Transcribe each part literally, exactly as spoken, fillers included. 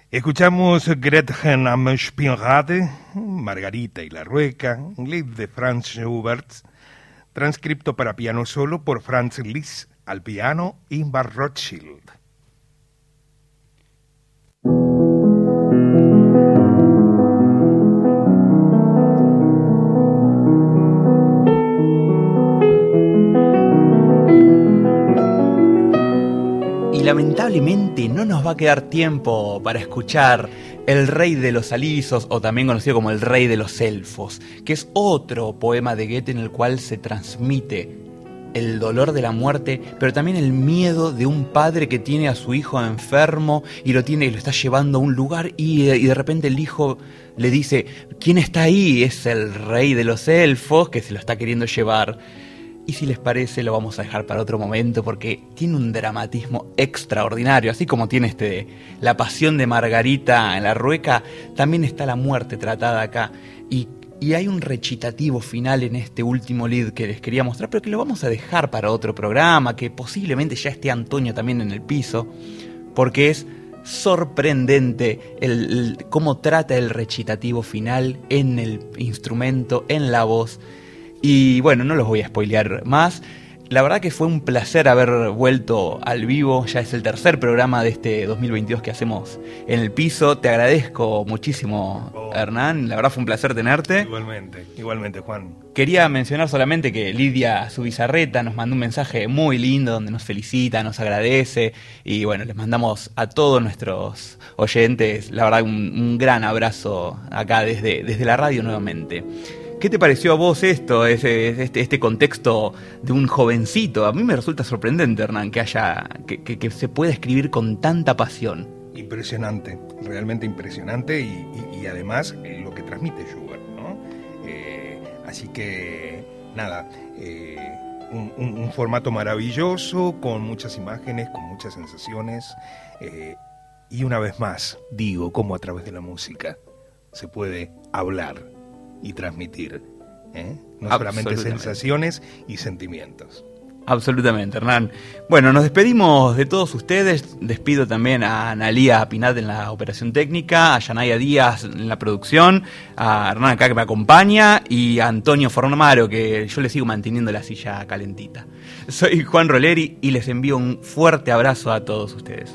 Escuchamos Gretchen am Spielrad, Margarita y la Rueca, un lied de Franz Schubert, transcripto para piano solo por Franz Liszt al piano Ingvar Rothschild. Y lamentablemente no nos va a quedar tiempo para escuchar El Rey de los Alisos, o también conocido como El Rey de los Elfos, que es otro poema de Goethe en el cual se transmite el dolor de la muerte, pero también el miedo de un padre que tiene a su hijo enfermo y lo tiene y lo está llevando a un lugar y, y de repente el hijo le dice: ¿quién está ahí? Es el Rey de los Elfos que se lo está queriendo llevar. Y si les parece lo vamos a dejar para otro momento porque tiene un dramatismo extraordinario, así como tiene este la pasión de Margarita en la Rueca, también está la muerte tratada acá y, y hay un recitativo final en este último lead que les quería mostrar, pero que lo vamos a dejar para otro programa, que posiblemente ya esté Antonio también en el piso, porque es sorprendente el, el, cómo trata el recitativo final en el instrumento, en la voz. Y bueno, no los voy a spoilear más. La verdad que fue un placer haber vuelto al vivo. Ya es el tercer programa de este dos mil veintidós que hacemos en el piso. Te agradezco muchísimo, oh. Hernán. La verdad fue un placer tenerte. Igualmente, igualmente, Juan. Quería mencionar solamente que Lidia Zubizarreta nos mandó un mensaje muy lindo donde nos felicita, nos agradece. Y bueno, les mandamos a todos nuestros oyentes, la verdad, un, un gran abrazo acá desde, desde la radio nuevamente. ¿Qué te pareció a vos esto, ese, este, este contexto de un jovencito? A mí me resulta sorprendente, Hernán, que haya que, que, que se pueda escribir con tanta pasión. Impresionante, realmente impresionante y, y, y además eh, lo que transmite Schubert, ¿no? Eh, así que, nada, eh, un, un, un formato maravilloso, con muchas imágenes, con muchas sensaciones eh, y una vez más, digo, cómo a través de la música se puede hablar y transmitir, ¿eh? No solamente sensaciones y sentimientos. Absolutamente, Hernán. Bueno, nos despedimos de todos ustedes. Despido también a Analía Pinat en la operación técnica, a Yanaya Díaz en la producción, a Hernán acá que me acompaña y a Antonio Formaro, que yo le sigo manteniendo la silla calentita. Soy Juan Roleri y les envío un fuerte abrazo a todos ustedes.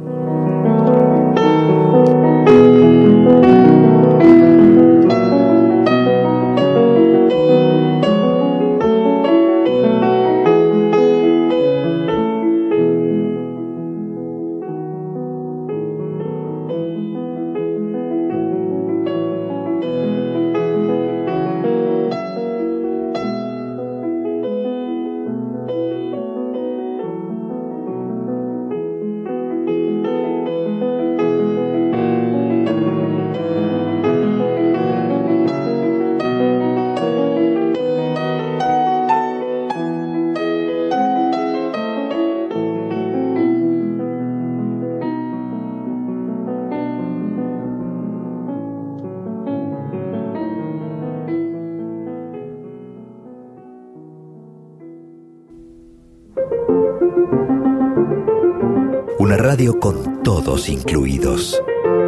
Una radio con todos incluidos.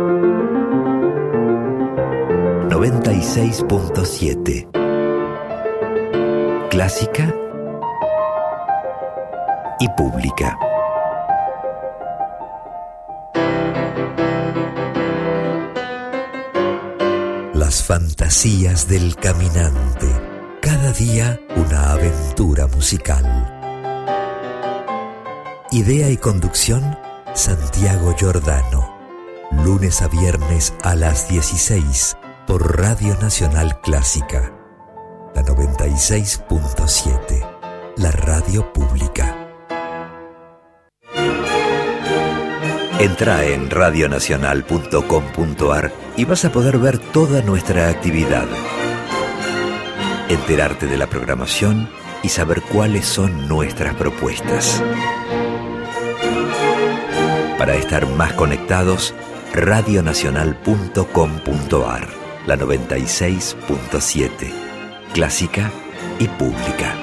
noventa y seis punto siete. Clásica y pública. Las fantasías del caminante. Cada día una aventura musical. Idea y conducción, Santiago Giordano. Lunes a viernes a las dieciséis por Radio Nacional Clásica. La noventa y seis punto siete. La radio pública. Entra en radio nacional punto com punto a r y vas a poder ver toda nuestra actividad. Enterarte de la programación y saber cuáles son nuestras propuestas. Para estar más conectados, radio nacional punto com punto a r, la noventa y seis punto siete, clásica y pública.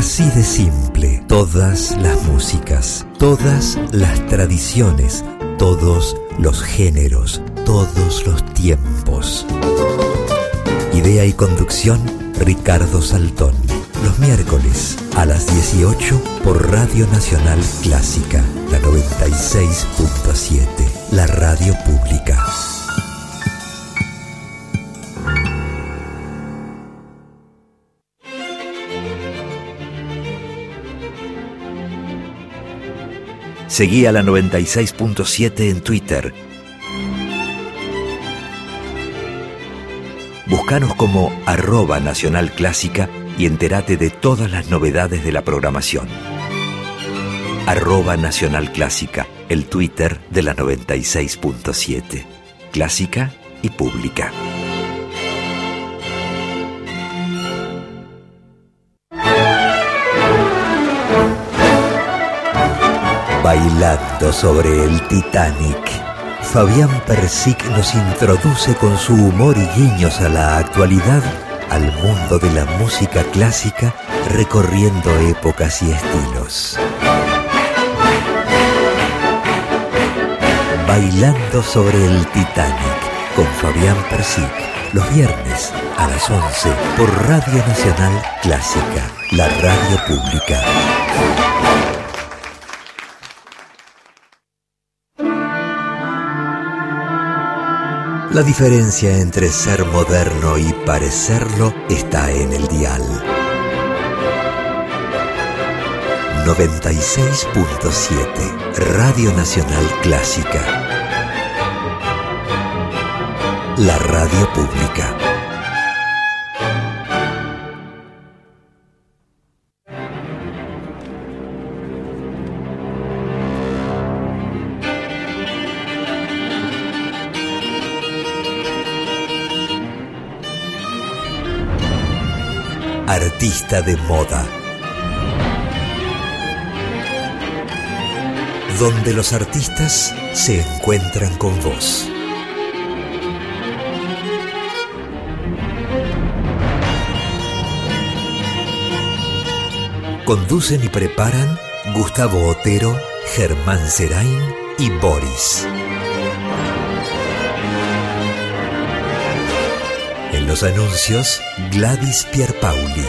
Así de simple, todas las músicas, todas las tradiciones, todos los géneros, todos los tiempos. Idea y conducción, Ricardo Saltón. Los miércoles a las dieciocho por Radio Nacional Clásica, la noventa y seis punto siete, la radio pública. Seguí a la noventa y seis punto siete en Twitter. Búscanos como arroba Nacional Clásica y entérate de todas las novedades de la programación. Arroba Nacional Clásica, el Twitter de la noventa y seis punto siete. Clásica y pública. Bailando sobre el Titanic, Fabián Persic nos introduce con su humor y guiños a la actualidad al mundo de la música clásica, recorriendo épocas y estilos. Bailando sobre el Titanic con Fabián Persic, los viernes a las once por Radio Nacional Clásica, la radio pública. La diferencia entre ser moderno y parecerlo está en el dial. noventa y seis punto siete, Radio Nacional Clásica. La radio pública. Artista de moda. Donde los artistas se encuentran con vos. Conducen y preparan Gustavo Otero, Germán Serain y Boris. En los anuncios, Gladys Pierpaoli.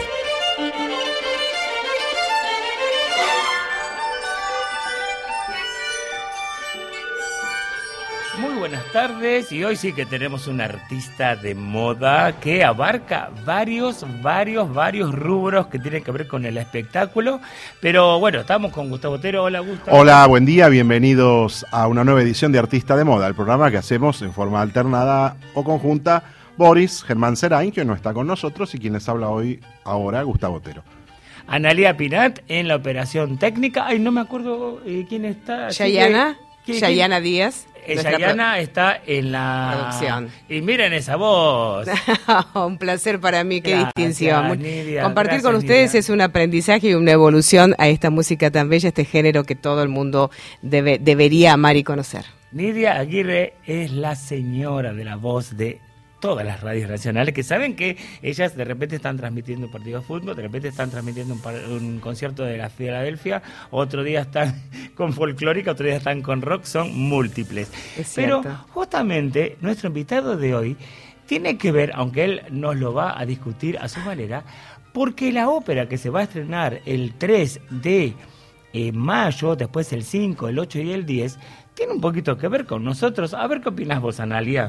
Muy buenas tardes, y hoy sí que tenemos un artista de moda que abarca varios, varios, varios rubros que tienen que ver con el espectáculo. Pero bueno, estamos con Gustavo Otero. Hola, Gustavo. Hola, buen día, bienvenidos a una nueva edición de Artista de Moda, el programa que hacemos en forma alternada o conjunta Boris, Germán Serain, que no está con nosotros, y quien les habla hoy, ahora, Gustavo Otero. Analía Pinat en la operación técnica. Ay, no me acuerdo eh, quién está. Yayana, Yayana Díaz. Eh, Yayana pro... está en la producción. Y miren esa voz. Un placer para mí, qué Gracias, distinción. Nidia, Compartir gracias, con ustedes Nidia. Es un aprendizaje y una evolución a esta música tan bella, este género que todo el mundo debe, debería amar y conocer. Nidia Aguirre es la señora de la voz de todas las radios nacionales, que saben que ellas de repente están transmitiendo un partido de fútbol, de repente están transmitiendo un, par, un concierto de la Filadelfia, otro día están con folclórica, otro día están con rock, son múltiples. Pero justamente nuestro invitado de hoy tiene que ver, aunque él nos lo va a discutir a su manera, porque la ópera que se va a estrenar el tres de mayo, después el cinco, el ocho y el diez, tiene un poquito que ver con nosotros. A ver qué opinas vos, Analia.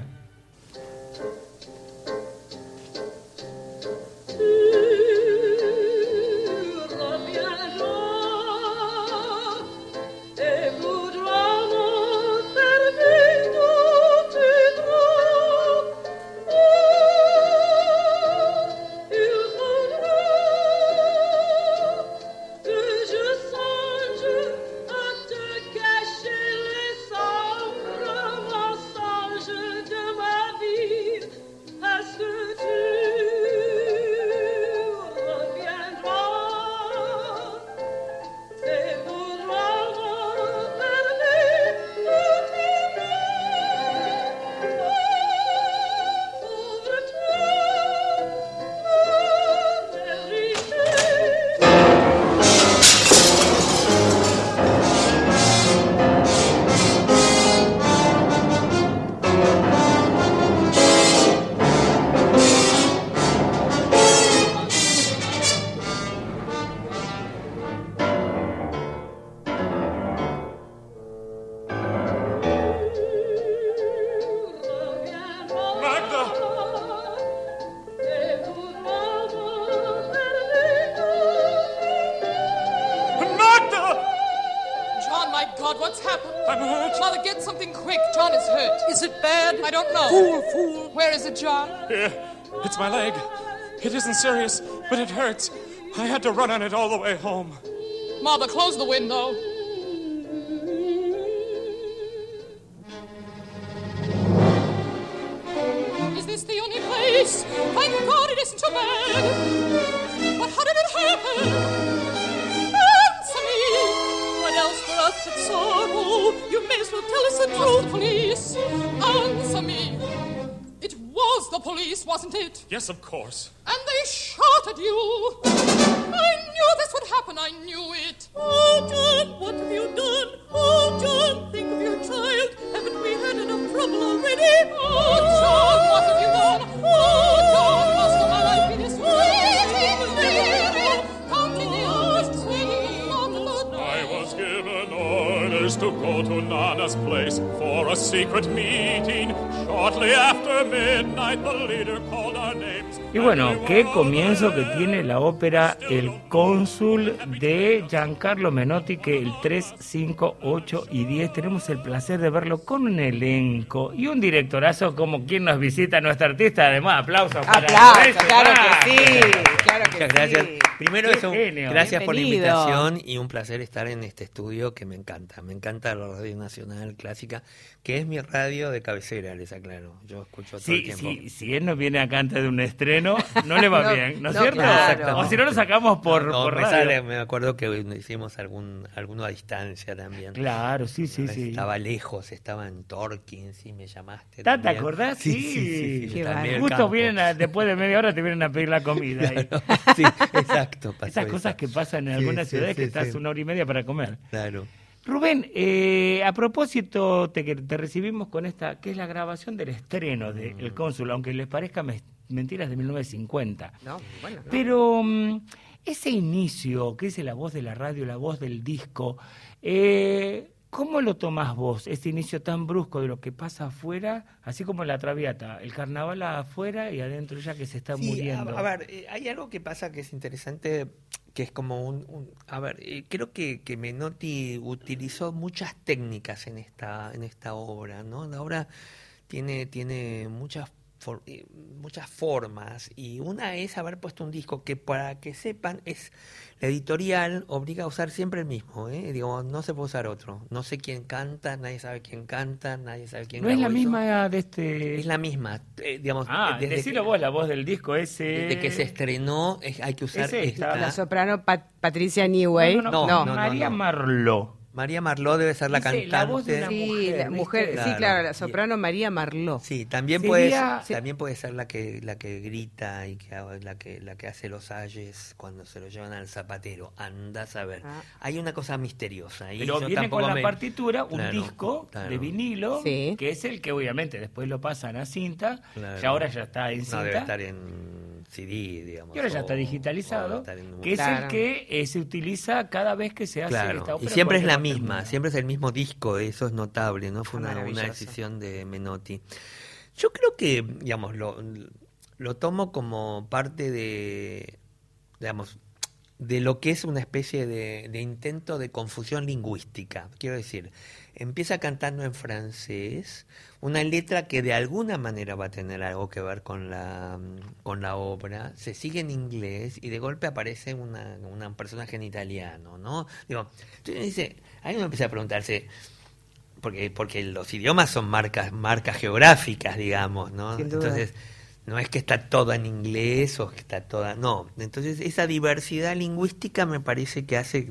Cacher les sombres mensonges de ma Todd, what's happened? I'm hurt. Mother, get something quick. John is hurt. Is it bad? I don't know. Fool, fool. Where is it, John? Here. It's my leg. It isn't serious, but it hurts. I had to run on it all the way home. Mother, close the window. Is this the only place? Thank God it isn't too bad. But how did it happen? Answer me. What else for us but sorrow? You may as well tell us the truth. The police. Answer me. It was the police, wasn't it? Yes, of course. And they shot at you. I knew this would happen. I knew it. Oh, John, what have you done? Oh, John, think of your child. Haven't we had enough trouble already? Oh, John, what have you done? Oh, John, must my life be this way? Counting the hours, singing on the Lord. I was given orders to go to Nana's place for a secret meeting. Shortly after midnight, the leader called our names. Y bueno, qué comienzo que tiene la ópera El Cónsul de Giancarlo Menotti, que el tres, cinco, ocho y diez tenemos el placer de verlo con un elenco y un directorazo como quien nos visita, nuestro artista. Además, aplausos para Aplausos, claro que sí, claro que Muchas gracias. sí. Primero, Qué eso, genio. gracias por la Bienvenido. invitación y un placer estar en este estudio que me encanta. Me encanta la Radio Nacional Clásica, que es mi radio de cabecera, les aclaro. Yo escucho todo el Sí, tiempo. sí, si él no viene acá antes de un estreno, no le va No, bien, ¿no es no, cierto? claro. O si no lo sacamos por, No, por me, radio. sale, me acuerdo que hicimos algún alguno a distancia también. Claro, sí, sí, sí. Estaba lejos, estaba en Torkins y me llamaste. ¿Ta- ¿Te también. acordás? Sí, Sí. sí, sí, sí, Qué yo también, Justo campo. vienen a- después de media hora te vienen a pedir la comida. ahí. Claro, sí, exacto. pasó Esas eso. cosas que pasan en Sí, algunas sí, ciudades sí, que estás sí. una hora y media para comer. Claro. Rubén, eh, a propósito, te, te recibimos con esta, que es la grabación del estreno de Mm. El Cónsul, aunque les parezca mes- mentiras, de mil novecientos cincuenta. No, bueno, no. Pero mm, ese inicio, que dice la voz de la radio, la voz del disco, eh, ¿cómo lo tomás vos, ese inicio tan brusco de lo que pasa afuera, así como en la Traviata, el carnaval afuera y adentro ya que se está Sí, muriendo? A, a ver, eh, hay algo que pasa que es interesante, que es como un... un- a ver, eh, creo que, que Menotti utilizó muchas técnicas en esta en esta obra, ¿no? La obra tiene, tiene muchas, for- eh, muchas formas, y una es haber puesto un disco que, para que sepan, es la editorial obliga a usar siempre el mismo, ¿eh? Digo, no se puede usar otro. No sé quién canta, nadie sabe quién canta, nadie sabe quién ¿No es la grabó eso. misma de este...? Es la misma, eh, digamos... Ah, desde decilo que- vos, la voz del disco ese... Desde que se estrenó es- hay que usar Es esta. esta. La soprano Pat- Patricia Newey. No, no, no, No, no, María no. Marló. María Marló debe ser la Dice, cantante. la voz de una Sí, mujer, la mujer, ¿viste? sí, Claro. claro, la soprano María Marló. Sí, también Sería- puede Sí. también puede ser la que la que grita y que ha- la que la que hace los ayes cuando se lo llevan al zapatero. Andás a ver. Ah. Hay una cosa misteriosa ahí. Pero yo viene tampoco con la me- partitura un Claro, disco claro. de vinilo, Sí. que es el que obviamente después lo pasan a cinta, Claro. ya ahora ya está en No cinta, debe estar en C D, digamos. y ahora ya o- está o digitalizado, debe estar en- que es Claro. el que eh, se utiliza cada vez que se hace Claro, esta ópera. y siempre es porque la no misma, termina. siempre es el mismo disco, eso es notable, ¿no? Fue Ah, una, una maravilloso. decisión de Menotti. Yo creo que, digamos, lo, lo tomo como parte de, digamos, de lo que es una especie de, de intento de confusión lingüística. Quiero decir, empieza cantando en francés, una letra que de alguna manera va a tener algo que ver con la, con la obra, se sigue en inglés y de golpe aparece una, una- un personaje en italiano, ¿no? Digo, entonces dice, ahí uno empieza a preguntarse, porque, porque los idiomas son marcas, marcas geográficas, digamos, ¿no? Sin duda. Entonces, no es que está toda en inglés o que está toda... No, entonces esa diversidad lingüística me parece que hace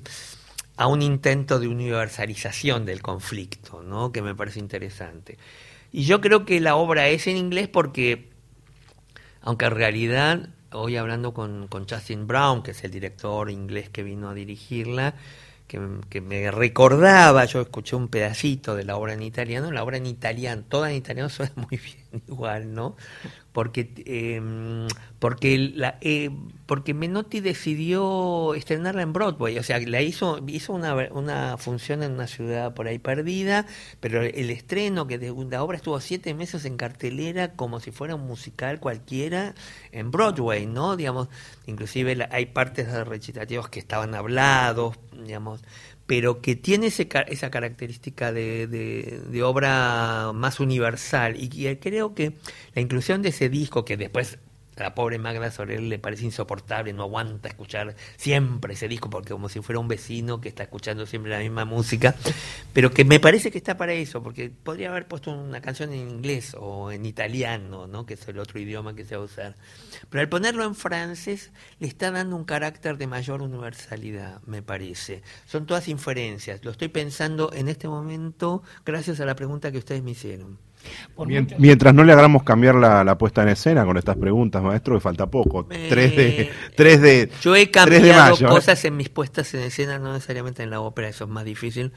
a un intento de universalización del conflicto, ¿no? Que me parece interesante. Y yo creo que la obra es en inglés porque, aunque en realidad, hoy hablando con, con Justin Brown, que es el director inglés que vino a dirigirla, que, que me recordaba, yo escuché un pedacito de la obra en italiano, la obra en italiano, toda en italiano suena muy bien igual, ¿no? Porque, eh, porque la, eh, porque Menotti decidió estrenarla en Broadway, o sea, la hizo hizo una, una función en una ciudad por ahí perdida, pero el estreno, que de, la obra estuvo siete meses en cartelera como si fuera un musical cualquiera en Broadway, ¿no? Digamos, inclusive la, hay partes de recitativos que estaban hablados, digamos, pero que tiene ese, esa característica de, de, de obra más universal, y, y creo que la inclusión de ese disco, que después a la pobre Magda Sorel le parece insoportable, no aguanta escuchar siempre ese disco, porque como si fuera un vecino que está escuchando siempre la misma música, pero que me parece que está para eso, porque podría haber puesto una canción en inglés o en italiano, ¿no? Que es el otro idioma que se va a usar. Pero al ponerlo en francés le está dando un carácter de mayor universalidad, me parece. Son todas inferencias, lo estoy pensando en este momento gracias a la pregunta que ustedes me hicieron. Mient- mientras no le hagamos cambiar la, la puesta en escena con estas preguntas, maestro, que falta poco. Eh, tres de, tres de, yo he tres de cambiado mayo, cosas ¿eh? en mis puestas en escena, no necesariamente en la ópera, eso es más difícil.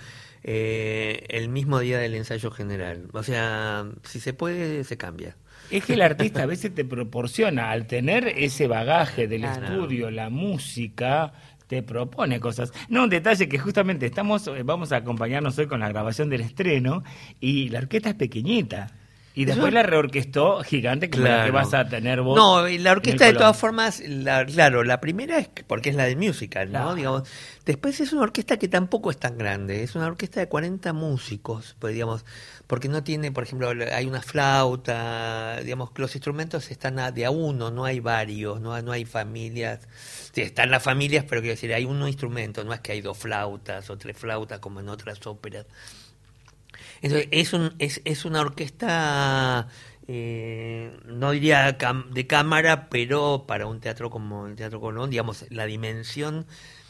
Eh, el mismo día del ensayo general. O sea, si se puede, se cambia. Es que el artista a veces te proporciona, al tener ese bagaje del Claro. estudio, la música, te propone cosas. No, un detalle que justamente estamos, eh, vamos a acompañarnos hoy con la grabación del estreno, y la orquesta es pequeñita. Y después Eso- la reorquestó gigante, como la que vas a tener vos. No, y la orquesta en el de todas Colón. formas, la- claro, la primera es que- porque es la de musical, ¿no? Claro. Digamos, después es una orquesta que tampoco es tan grande, es una orquesta de cuarenta músicos, pues, digamos, porque no tiene, por ejemplo, hay una flauta, digamos, los instrumentos están a- de a uno, no hay varios, no, hay- no hay familias. Sí, están las familias, pero quiero decir, hay un instrumento, no es que hay dos flautas o tres flautas como en otras óperas. Entonces, es, un, es, es una orquesta, eh, no diría cam- de cámara, pero para un teatro como el Teatro Colón, digamos, la dimensión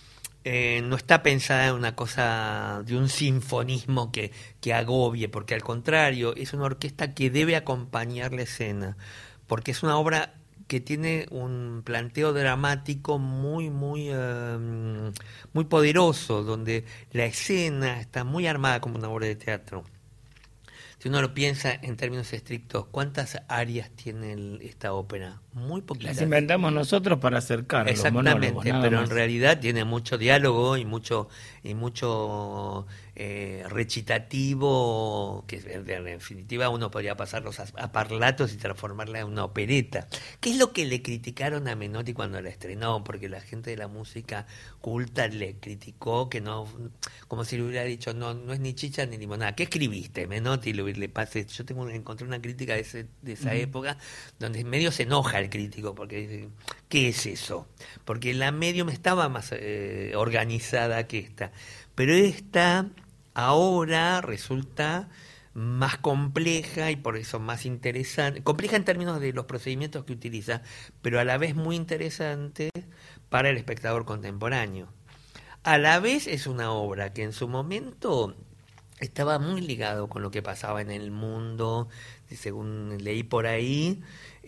eh, no está pensada en una cosa de un sinfonismo que, que agobie, porque al contrario, es una orquesta que debe acompañar la escena, porque es una obra que tiene un planteo dramático muy, muy, eh, muy poderoso, donde la escena está muy armada como una obra de teatro. Si uno lo piensa en términos estrictos, ¿cuántas áreas tiene el- esta ópera? Muy poquitas. Las inventamos nosotros para acercar a los monólogos, Exactamente, nada pero más. en realidad tiene mucho diálogo y mucho y mucho eh, recitativo, que en en definitiva uno podría pasarlos a, a parlatos y transformarla en una opereta. ¿Qué es lo que le criticaron a Menotti cuando la estrenó? Porque la gente de la música culta le criticó que no, como si le hubiera dicho, no, no es ni chicha ni limonada. ¿Qué escribiste, Menotti? Le, le pase, yo tengo una- encontré una crítica de, ese, de esa Ujú. época donde medio se enoja el crítico porque dice, ¿qué es eso? Porque la Medium estaba más eh, organizada que esta, pero esta ahora resulta más compleja y por eso más interesante, compleja en términos de los procedimientos que utiliza, pero a la vez muy interesante para el espectador contemporáneo. A la vez es una obra que en su momento estaba muy ligado con lo que pasaba en el mundo, según leí por ahí.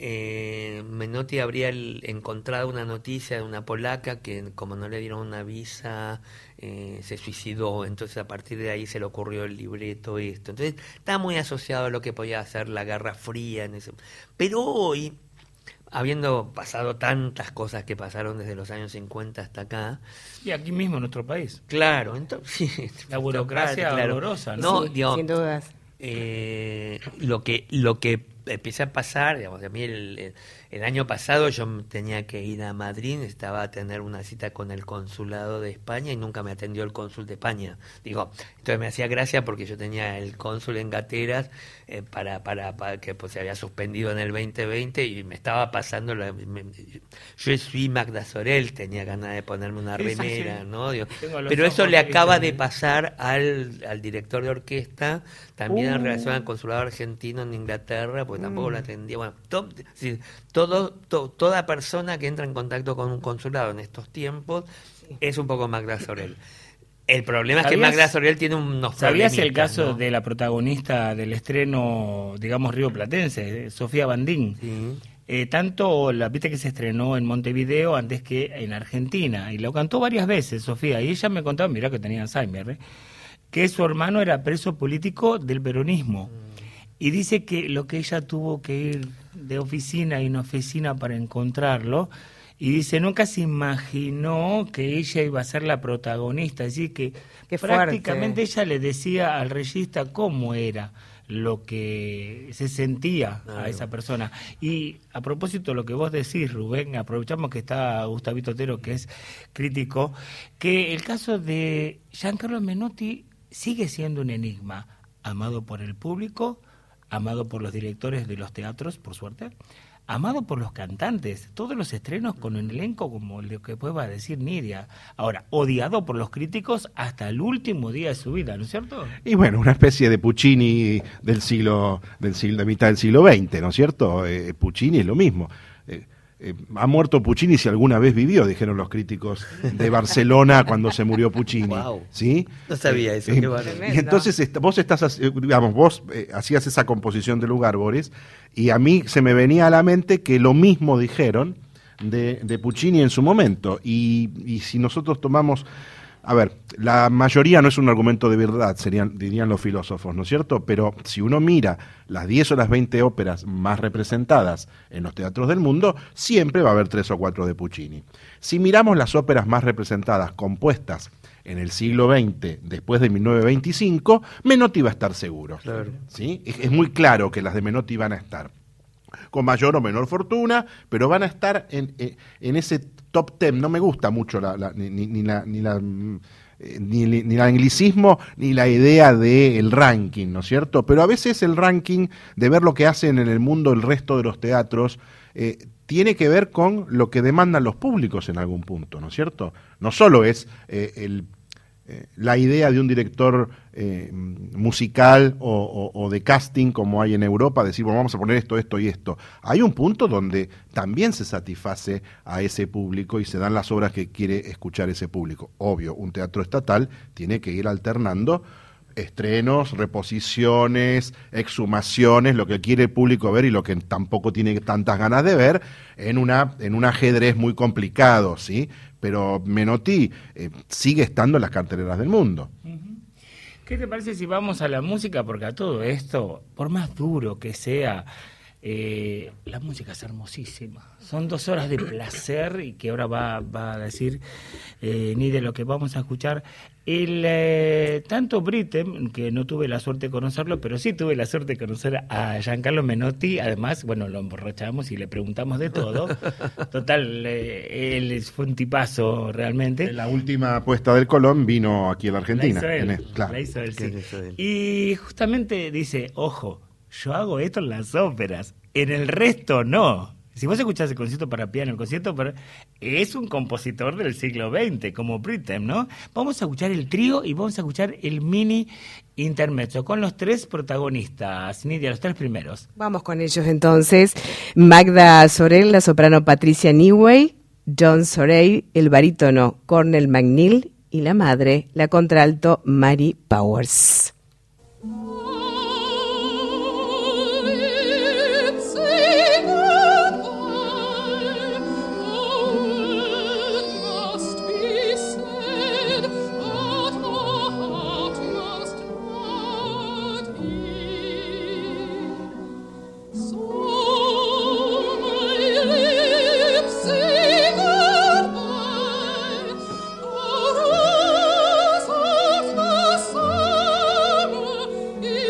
Eh, Menotti habría el- encontrado una noticia de una polaca que, como no le dieron una visa, eh, se suicidó. Entonces, a partir de ahí se le ocurrió el libreto esto. Entonces, está muy asociado a lo que podía ser la Guerra Fría en ese. Pero hoy, habiendo pasado tantas cosas que pasaron desde los años cincuenta hasta acá, Y aquí mismo en nuestro país. claro, entonces sí, La burocracia claro. horrorosa, ¿no? No, Sí, digamos, sin dudas. eh, lo que lo que empieza a pasar, digamos, a mí el, el, el año pasado yo tenía que ir a Madrid, necesitaba tener una cita con el consulado de España y nunca me atendió el cónsul de España. Digo, entonces me hacía gracia porque yo tenía el cónsul en Gateras eh, para, para, para que pues, se había suspendido en el veinte veinte y me estaba pasando, la, me- yo soy Magda Sorel, tenía ganas de ponerme una Sí, sí, remera, sí. ¿no? Digo, Tengo los pero eso ojos le acaba de tristes. pasar al, al director de orquesta, también en Uh. relación al consulado argentino en Inglaterra, porque tampoco Mm. lo atendía. Bueno, to- es decir, todo, to- toda persona que entra en contacto con un consulado en estos tiempos es un poco Magda Sorel. El problema es que ¿Sabías- Magda Sorel tiene unos ¿Sabías el problemitas, caso ¿no? de la protagonista del estreno, digamos, Río Platense, eh, Sofía Bandín? Sí. Eh, tanto la viste que se estrenó en Montevideo antes que en Argentina, y lo cantó varias veces Sofía, y ella me contaba, mirá que tenía Alzheimer, ¿eh? que su hermano era preso político del peronismo, y dice que lo que ella tuvo que ir de oficina en oficina para encontrarlo, Y dice, nunca se imaginó que ella iba a ser la protagonista, es decir, que Qué prácticamente fuerte. ella le decía al regista cómo era lo que se sentía Claro. a esa persona. Y a propósito de lo que vos decís, Rubén, aprovechamos que está Gustavito Otero, que es crítico, que el caso de Giancarlo Menotti sigue siendo un enigma, amado por el público, amado por los directores de los teatros, por suerte, amado por los cantantes, todos los estrenos con un elenco como lo que después va a decir Nidia. Ahora, odiado por los críticos hasta el último día de su vida, ¿no es cierto? Y bueno, una especie de Puccini del siglo, del siglo, de mitad del siglo veinte, ¿no es cierto? Eh, Puccini es lo mismo. Eh, eh, ha muerto Puccini si alguna vez vivió, dijeron los críticos de Barcelona cuando se murió Puccini. Wow. ¿Sí? No sabía eso, Eh, qué bárbaro. y entonces est- vos estás, eh, digamos, vos eh, hacías esa composición de lugar, Boris, y a mí se me venía a la mente que lo mismo dijeron de, de Puccini en su momento. Y, y si nosotros tomamos, a ver, la mayoría no es un argumento de verdad, serían, dirían los filósofos, ¿no es cierto? Pero si uno mira las diez o las veinte óperas más representadas en los teatros del mundo, siempre va a haber tres o cuatro de Puccini. Si miramos las óperas más representadas, compuestas en el siglo veinte, después de mil novecientos veinticinco, Menotti va a estar seguro. Claro. ¿Sí? Es, es muy claro que las de Menotti van a estar con mayor o menor fortuna, pero van a estar en, en, en ese top ten. No me gusta mucho la, la, ni, ni, ni la... Ni la mm, eh, Ni, ni el anglicismo ni la idea del ranking, ¿no es cierto? Pero a veces el ranking, de ver lo que hacen en el mundo el resto de los teatros, eh, tiene que ver con lo que demandan los públicos en algún punto, ¿no es cierto? No solo es eh, el, eh, la idea de un director eh, musical o, o, o de casting como hay en Europa, decir, bueno, vamos a poner esto, esto y esto. Hay un punto donde también se satisface a ese público y se dan las obras que quiere escuchar ese público. Obvio, un teatro estatal tiene que ir alternando estrenos, reposiciones, exhumaciones, lo que quiere el público ver y lo que tampoco tiene tantas ganas de ver, en una en un ajedrez muy complicado, ¿sí? Pero Menotti eh, sigue estando en las carteleras del mundo. ¿Qué te parece si vamos a la música? Porque a todo esto, por más duro que sea, eh, la música es hermosísima. Son dos horas de placer y que ahora va, va a decir eh, ni de lo que vamos a escuchar. El eh, tanto Britten, que no tuve la suerte de conocerlo, pero sí tuve la suerte de conocer a Giancarlo Menotti. Además, bueno, lo emborrachamos y le preguntamos de todo. Total, eh, él fue un tipazo realmente. En la última puesta del Colón vino aquí a la Argentina. La hizo él, en el- claro. la hizo él, sí. ¿Qué hizo él? Y justamente dice, ojo, yo hago esto en las óperas, en el resto no. Si vos escuchás el concierto para piano, el concierto para... es un compositor del siglo veinte, como Britten, ¿no? Vamos a escuchar el trío y vamos a escuchar el mini intermezzo con los tres protagonistas, Nidia, los tres primeros. Vamos con ellos entonces. Magda Sorel, la soprano Patricia Newey, John Sorey, el barítono Cornel McNeil y la madre, la contralto Mary Powers. Summer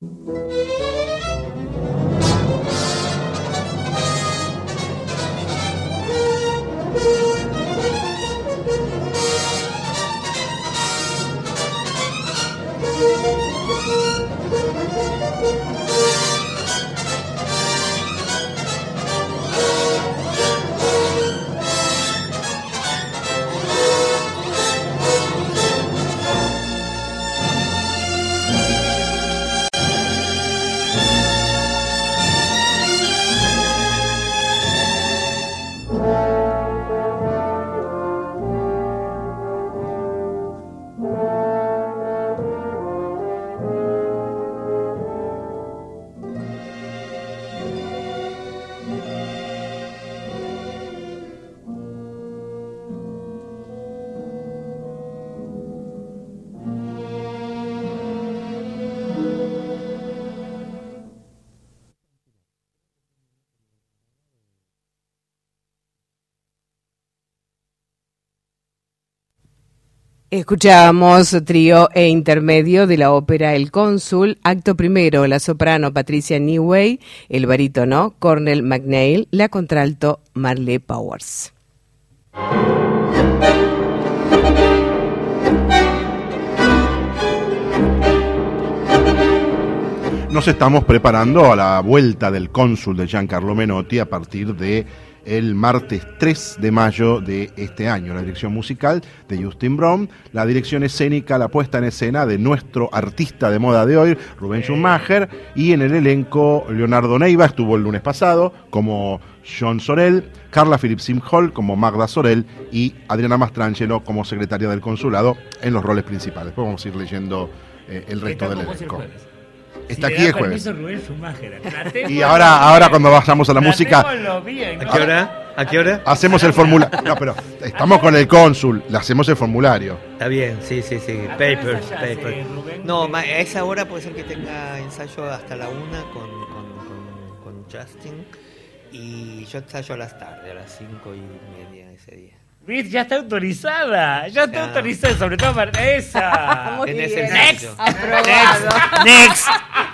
Escuchábamos trío e intermedio de la ópera El Cónsul, acto primero, la soprano Patricia Newey, el barítono Cornell McNeil, la contralto Marley Powers. Nos estamos preparando a la vuelta del Cónsul de Giancarlo Menotti a partir de el martes tres de mayo de este año. La dirección musical de Justin Brown, la dirección escénica, la puesta en escena de nuestro artista de moda de hoy, Rubén Schumacher, y en el elenco Leonardo Neiva estuvo el lunes pasado como John Sorel, Carla Phillips Hall como Magda Sorel y Adriana Mastrangelo como secretaria del consulado en los roles principales. Después vamos a ir leyendo eh, el resto del elenco. Está si aquí el jueves. Y ahora, ahora cuando vayamos a la música. Bien, ¿no? ¿A qué hora? ¿A qué hora? Hacemos el formulario. No, pero estamos con el cónsul, le hacemos el formulario. Está bien, sí, sí, sí. Papers, papers. No, a esa hora puede ser que tenga ensayo hasta la una con, con, con, con Justin. Y yo ensayo a las tardes, a las cinco y media ese día. ¿Ves? Ya está autorizada. Ya está ah. autorizada, sobre todo para esa. Muy bien. Next. Aprobado. Next.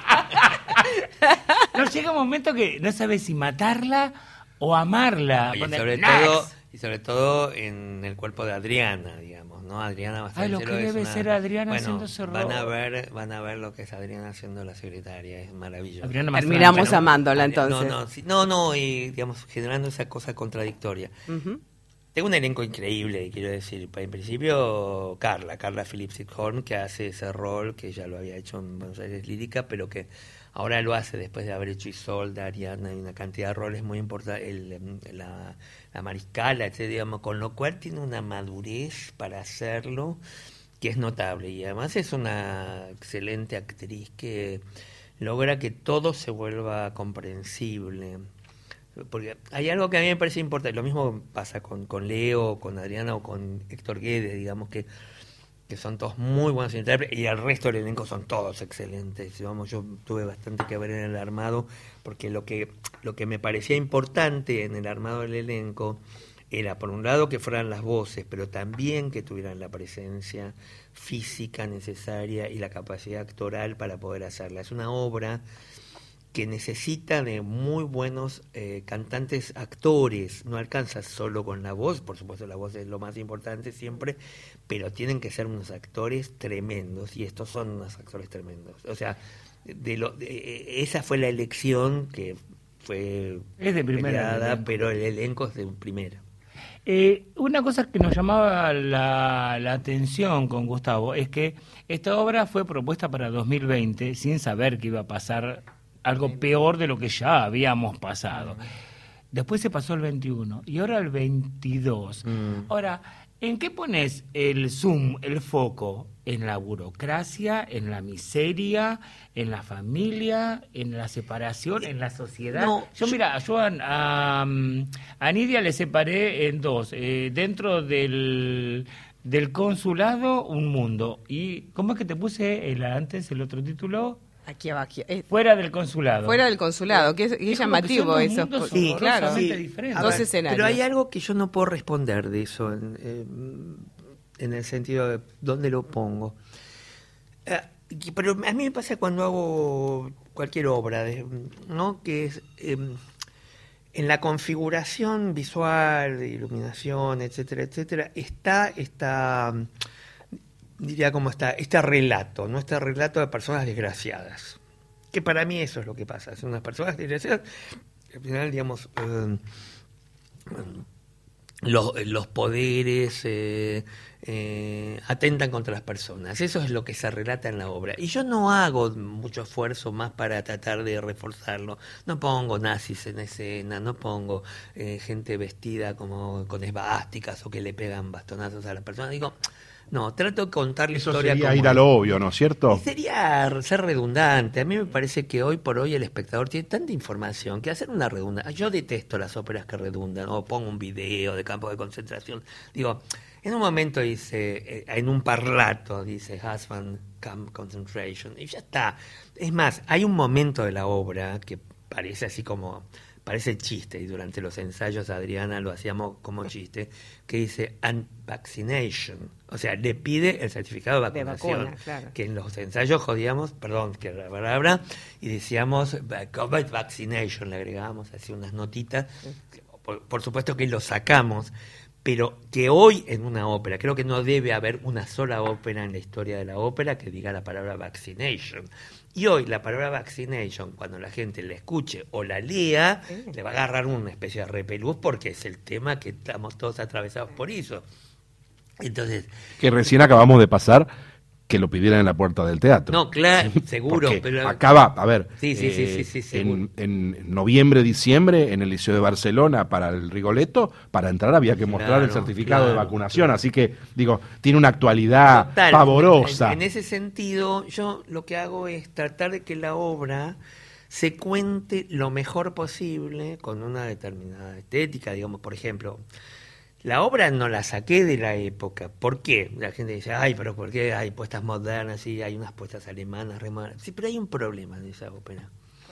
No llega un momento que no sabes si matarla o amarla. Y sobre, todo, y sobre todo en el cuerpo de Adriana, digamos, ¿no? Adriana va a Ay, lo que debe una... ser Adriana bueno, haciendo ese rol. Van a ver, van a ver lo que es Adriana haciendo la secretaria, es maravilloso. Terminamos bueno, amándola entonces. No, no, sí, no, no, y digamos, generando esa cosa contradictoria. Uh-huh. Tengo un elenco increíble, quiero decir. En principio, Carla, Carla Phillips Horn, que hace ese rol que ya lo había hecho en Buenos Aires Lírica, pero que ahora lo hace después de haber hecho Isolda, Ariana, y una cantidad de roles muy importantes, el, la, la Mariscala, etcétera, digamos, con lo cual tiene una madurez para hacerlo que es notable. Y además es una excelente actriz que logra que todo se vuelva comprensible. Porque hay algo que a mí me parece importante, lo mismo pasa con, con Leo, con Adriana o con Héctor Guedes, digamos que, que son todos muy buenos intérpretes y el resto del elenco son todos excelentes. Digamos, yo tuve bastante que ver en el armado porque lo que, lo que me parecía importante en el armado del elenco era, por un lado, que fueran las voces, pero también que tuvieran la presencia física necesaria y la capacidad actoral para poder hacerla. Es una obra que necesita de muy buenos eh, cantantes actores, no alcanza solo con la voz, por supuesto la voz es lo más importante siempre, pero tienen que ser unos actores tremendos, y estos son unos actores tremendos. O sea, de lo, de, esa fue la elección que fue es de primera, peleada, pero el elenco es de primera. Eh, una cosa que nos llamaba la, la atención con Gustavo es que esta obra fue propuesta para dos mil veinte sin saber que iba a pasar algo peor de lo que ya habíamos pasado. Después se pasó el veintiuno y ahora el veintidós. Mm. Ahora, ¿en qué pones el zoom, el foco? ¿En la burocracia, en la miseria, en la familia, en la separación, en la sociedad? No, yo, yo, mira, yo a, a, a Nidia le separé en dos. Eh, dentro del, del consulado, un mundo. ¿Y cómo es que te puse el antes, el otro título? Aquí abajo. Eh, fuera del consulado. Fuera del consulado, que es, que es llamativo eso. Sí, claro. Sí. Dos ver, escenarios. Pero hay algo que yo no puedo responder de eso, en, eh, en el sentido de dónde lo pongo. Eh, y- pero a mí me pasa cuando hago cualquier obra, de- ¿no? Que es eh, en la configuración visual, de iluminación, etcétera, etcétera, está, está, diría como está, este relato, ¿no? Este relato de personas desgraciadas. Que para mí eso es lo que pasa, son unas personas desgraciadas, al final, digamos, eh, los, los poderes eh, eh, atentan contra las personas. Eso es lo que se relata en la obra. Y yo no hago mucho esfuerzo más para tratar de reforzarlo. No pongo nazis en escena, no pongo eh, gente vestida como con esvásticas o que le pegan bastonazos a las personas. Digo, no, trato de contar la Eso historia sería como ir a es. lo obvio, ¿no es cierto? Y sería ser redundante. A mí me parece que hoy por hoy el espectador tiene tanta información que hacer una redundancia. Yo detesto las óperas que redundan, o pongo un video de campo de concentración. Digo, en un momento dice, eh, en un parlato, dice Husband Camp Concentration, y ya está. Es más, hay un momento de la obra que parece así como, parece chiste, y durante los ensayos Adriana lo hacíamos como chiste, que dice unvaccination. O sea, le pide el certificado de De vacunación. vacuna, claro. Que en los ensayos jodíamos, perdón, que era la palabra, y decíamos COVID vaccination, le agregábamos así unas notitas. Por, por supuesto que lo sacamos, pero que hoy en una ópera, creo que no debe haber una sola ópera en la historia de la ópera que diga la palabra vaccination. Y hoy la palabra vaccination, cuando la gente la escuche o la lea, le va a agarrar una especie de repelús porque es el tema que estamos todos atravesados por eso. Entonces, Que recién acabamos de pasar que lo pidieran en la puerta del teatro. no, claro, seguro, Porque pero acaba, a ver, Sí, sí, sí, eh, sí, sí, seguro. en, en noviembre, diciembre, en el Liceo de Barcelona, para el Rigoletto, para entrar había que mostrar el Claro, certificado de claro, vacunación, claro. así que, digo, tiene una actualidad Total, pavorosa. En, en ese sentido, yo lo que hago es tratar de que la obra se cuente lo mejor posible con una determinada estética, digamos, por ejemplo. La obra no la saqué de la época. ¿Por qué? La gente dice, ay, pero ¿por qué hay puestas modernas? Sí, hay unas puestas alemanas, re modernas. Sí, pero hay un problema en esa ópera,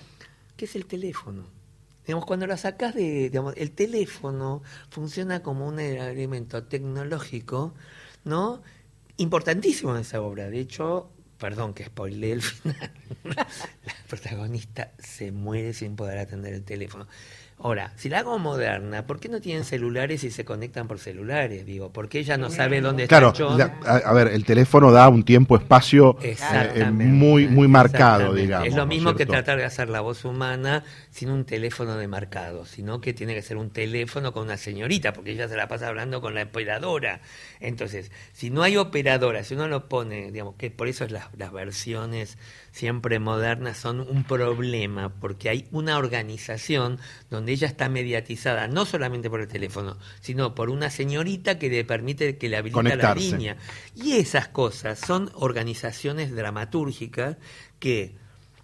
que es el teléfono. Digamos, cuando la sacás de, digamos, el teléfono funciona como un elemento tecnológico, ¿no? Importantísimo en esa obra. De hecho, perdón que spoileé el final, la protagonista se muere sin poder atender el teléfono. Ahora, si la hago moderna, ¿por qué no tienen celulares y se conectan por celulares? Digo, ¿por qué ella no sabe dónde Claro, está John? la- a, a ver, el teléfono da un tiempo-espacio eh, Exactamente. muy, muy marcado, Exactamente. digamos. Es lo ¿no mismo que cierto? tratar de hacer la voz humana sin un teléfono demarcado, sino que tiene que ser un teléfono con una señorita, porque ella se la pasa hablando con la operadora. Entonces, si no hay operadora, si uno lo pone, digamos, que por eso es las, las versiones siempre modernas son un problema, porque hay una organización donde ella está mediatizada, no solamente por el teléfono, sino por una señorita que le permite que le habilita la Conectarse. línea. Y esas cosas son organizaciones dramatúrgicas que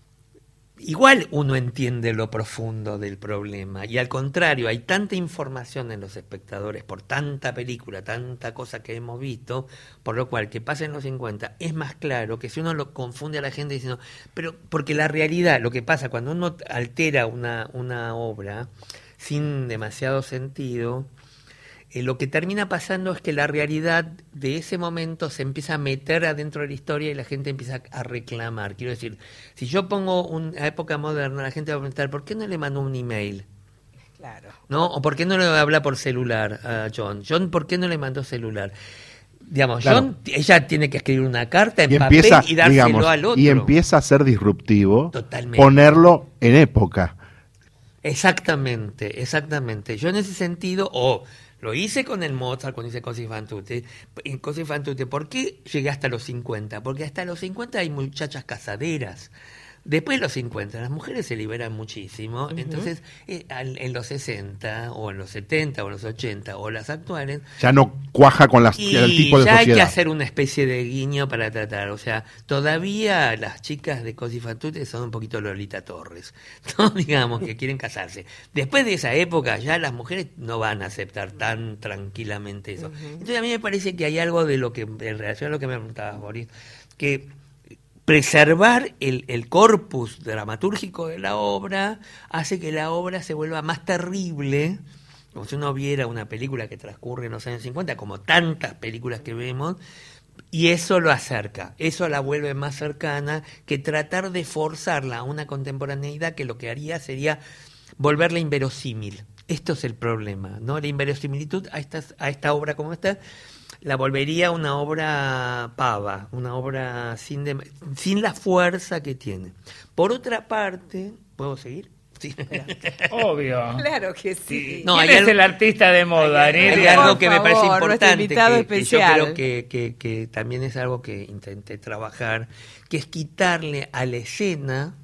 igual uno entiende lo profundo del problema, y al contrario, hay tanta información en los espectadores por tanta película, tanta cosa que hemos visto, por lo cual que pasen los cincuenta es más claro que si uno lo confunde a la gente diciendo, pero porque la realidad, lo que pasa cuando uno altera una, una obra sin demasiado sentido, Eh, lo que termina pasando es que la realidad de ese momento se empieza a meter adentro de la historia y la gente empieza a reclamar. Quiero decir, si yo pongo una época moderna, la gente va a preguntar, ¿por qué no le mandó un email? Claro. ¿No? ¿O por qué no le habla por celular a John? John, ¿por qué no le mandó celular? Digamos, Claro. John, ella tiene que escribir una carta en Y papel empieza, y dárselo digamos, al otro. y empieza a ser disruptivo Totalmente. ponerlo en época. Exactamente, exactamente. Yo en ese sentido, o lo hice con el Mozart, cuando hice Così fan tutte. En Così fan tutte, ¿por qué llegué hasta los cincuenta? Porque hasta los cincuenta hay muchachas casaderas. Después de los cincuenta, las mujeres se liberan muchísimo. Uh-huh. Entonces, eh, al, en los sesenta, o en los setenta, o en los ochenta, o las actuales, Ya no cuaja con las, y el tipo de ya hay sociedad. que hacer una especie de guiño para tratar. O sea, todavía las chicas de Così fan tutte son un poquito Lolita Torres, ¿no? Digamos, que quieren casarse. Después de esa época, ya las mujeres no van a aceptar tan tranquilamente eso. Uh-huh. Entonces, a mí me parece que hay algo de lo que, en relación a lo que me preguntabas, Boris, que preservar el, el corpus dramatúrgico de la obra hace que la obra se vuelva más terrible, como si uno viera una película que transcurre en los años cincuenta, como tantas películas que vemos, Y eso lo acerca, eso la vuelve más cercana que tratar de forzarla a una contemporaneidad que lo que haría sería volverla inverosímil. Esto es el problema, ¿no? La inverosimilitud a, estas, a esta obra como esta la volvería una obra pava, una obra sin, de, sin la fuerza que tiene. Por otra parte, ¿puedo seguir? Sí. Obvio. Claro que sí. No, ¿Quién hay es algo- el artista de moda, Hay, hay Nidia? algo Por que me parece favor, nuestro importante, invitado que, que yo especial. creo que, que, que también es algo que intenté trabajar, que es quitarle a la escena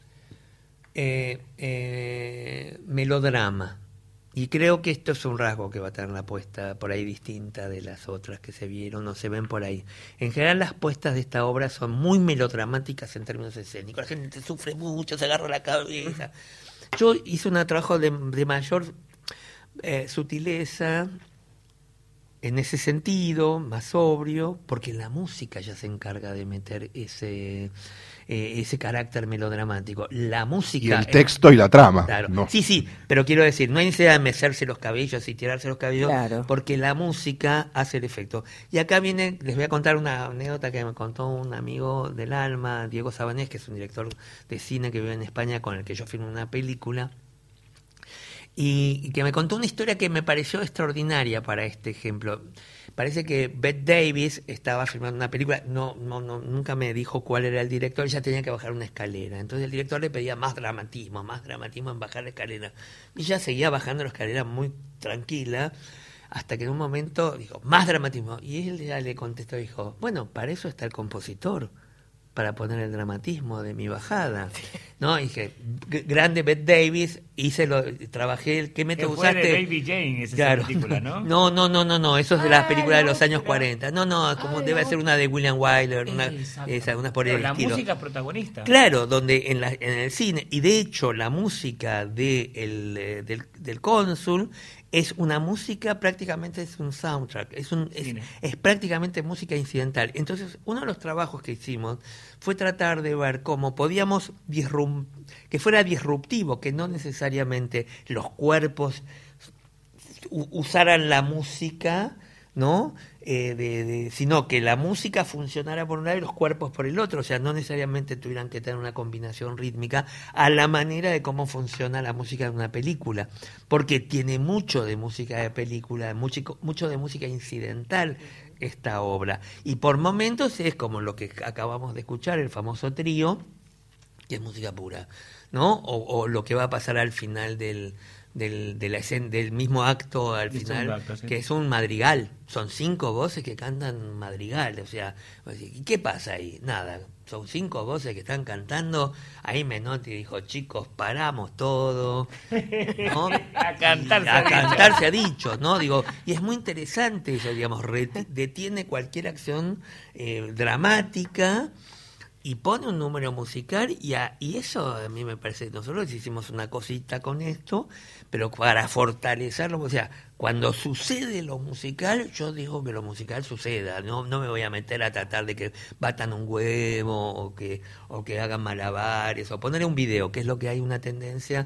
eh, eh, melodrama. Y creo que esto es un rasgo que va a tener la puesta por ahí distinta de las otras que se vieron o se ven por ahí. En general las puestas de esta obra son muy melodramáticas en términos escénicos. La gente sufre mucho, se agarra la cabeza. Yo hice un trabajo de, de mayor eh, sutileza en ese sentido, más sobrio, porque la música ya se encarga de meter ese, eh, ese carácter melodramático. La música... Y el texto y la trama. Claro. No. Sí, sí, pero quiero decir, no hay necesidad de mecerse los cabellos y tirarse los cabellos, Claro. porque la música hace el efecto. Y acá viene, les voy a contar una anécdota que me contó un amigo del alma, Diego Sabanés, que es un director de cine que vive en España, con el que yo filmé una película, y, y que me contó una historia que me pareció extraordinaria para este ejemplo. Parece que Bette Davis estaba filmando una película, no, no, no, nunca me dijo cuál era el director, ella tenía que bajar una escalera. Entonces el director le pedía más dramatismo, más dramatismo en bajar la escalera. Y ella seguía bajando la escalera muy tranquila, hasta que en un momento dijo, más dramatismo. Y él ya le contestó, dijo, bueno, para eso está el compositor, para poner el dramatismo de mi bajada. ¿No? Y dije, g- grande Bette Davis, hice lo, trabajé, el ¿qué Que método fue de usaste? Baby Jane, esa Claro. película, ¿no? No, no, no, no, no, eso es de las Ah, películas de no, los años pero- cuarenta. No, no, como Ah, debe no. ser una de William Wyler, una, Exacto. esa, una por el Pero la estilo. música protagonista. Claro, donde en, la, en el cine, y de hecho la música de el, eh, del, del cónsul es una música, prácticamente es un soundtrack, es, un, es, Cine. es prácticamente música incidental. Entonces, uno de los trabajos que hicimos fue tratar de ver cómo podíamos disrum- que fuera disruptivo, que no necesariamente los cuerpos u- usaran la música, ¿no? Eh, de, de- sino que la música funcionara por un lado y los cuerpos por el otro, o sea, no necesariamente tuvieran que tener una combinación rítmica a la manera de cómo funciona la música de una película, porque tiene mucho de música de película, mucho, mucho de música incidental esta obra, y por momentos es como lo que acabamos de escuchar, el famoso trío, que es música pura, ¿no? O, o lo que va a pasar al final del, del, de la escena, del mismo acto al Del final, segundo acto, sí. que es un madrigal. Son cinco voces que cantan madrigal. O sea, ¿y qué pasa ahí? Nada. Son cinco voces que están cantando. Ahí Menotti dijo, chicos, paramos todo. ¿No? A cantar se A ha dicho. cantar se ha dicho, ¿no? Digo, y es muy interesante eso, digamos, reti- detiene cualquier acción eh, dramática y pone un número musical y, a- y eso a mí me parece, nosotros hicimos una cosita con esto, pero para fortalecerlo, o sea, cuando sucede lo musical, yo digo que lo musical suceda, no, no me voy a meter a tratar de que batan un huevo o que, o que hagan malabares o poner un video, que es lo que hay una tendencia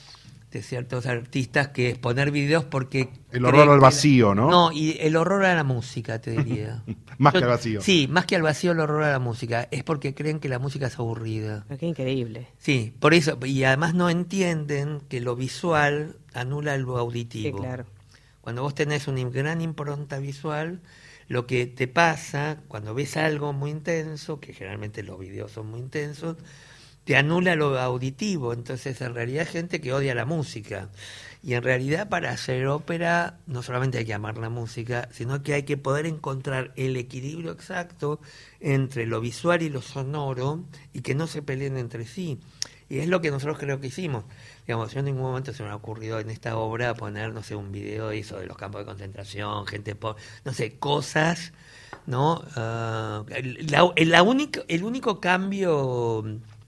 de ciertos artistas que es poner videos porque... El horror creen al que- vacío, ¿no? No, y el horror a la música, te diría. Más Yo- que al vacío. Sí, más que al vacío, el horror a la música. Es porque creen que la música es aburrida. Qué increíble. Sí, por eso. Y además no entienden que lo visual anula lo Sí, auditivo. claro. Cuando vos tenés una gran impronta visual, lo que te pasa cuando ves algo muy intenso, que generalmente los videos son muy intensos, te anula lo auditivo. Entonces, en realidad, hay gente que odia la música. Y en realidad, para hacer ópera, no solamente hay que amar la música, sino que hay que poder encontrar el equilibrio exacto entre lo visual y lo sonoro y que no se peleen entre sí. Y es lo que nosotros creo que hicimos. Digamos, yo en ningún momento se me ha ocurrido en esta obra poner, no sé, un video de eso, de los campos de concentración, gente por, no sé, cosas, ¿no? Ah, la, la única, el único cambio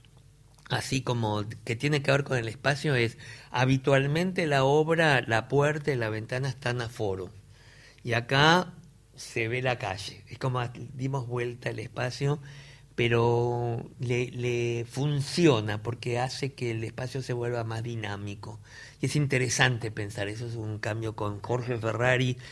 así como que tiene que ver con el espacio es, habitualmente la obra, la puerta y la ventana están a foro. Y acá se ve la calle. Es como dimos vuelta al espacio, pero le, le funciona porque hace que el espacio se vuelva más dinámico. Y es interesante pensar, eso es un cambio con Jorge Ferrari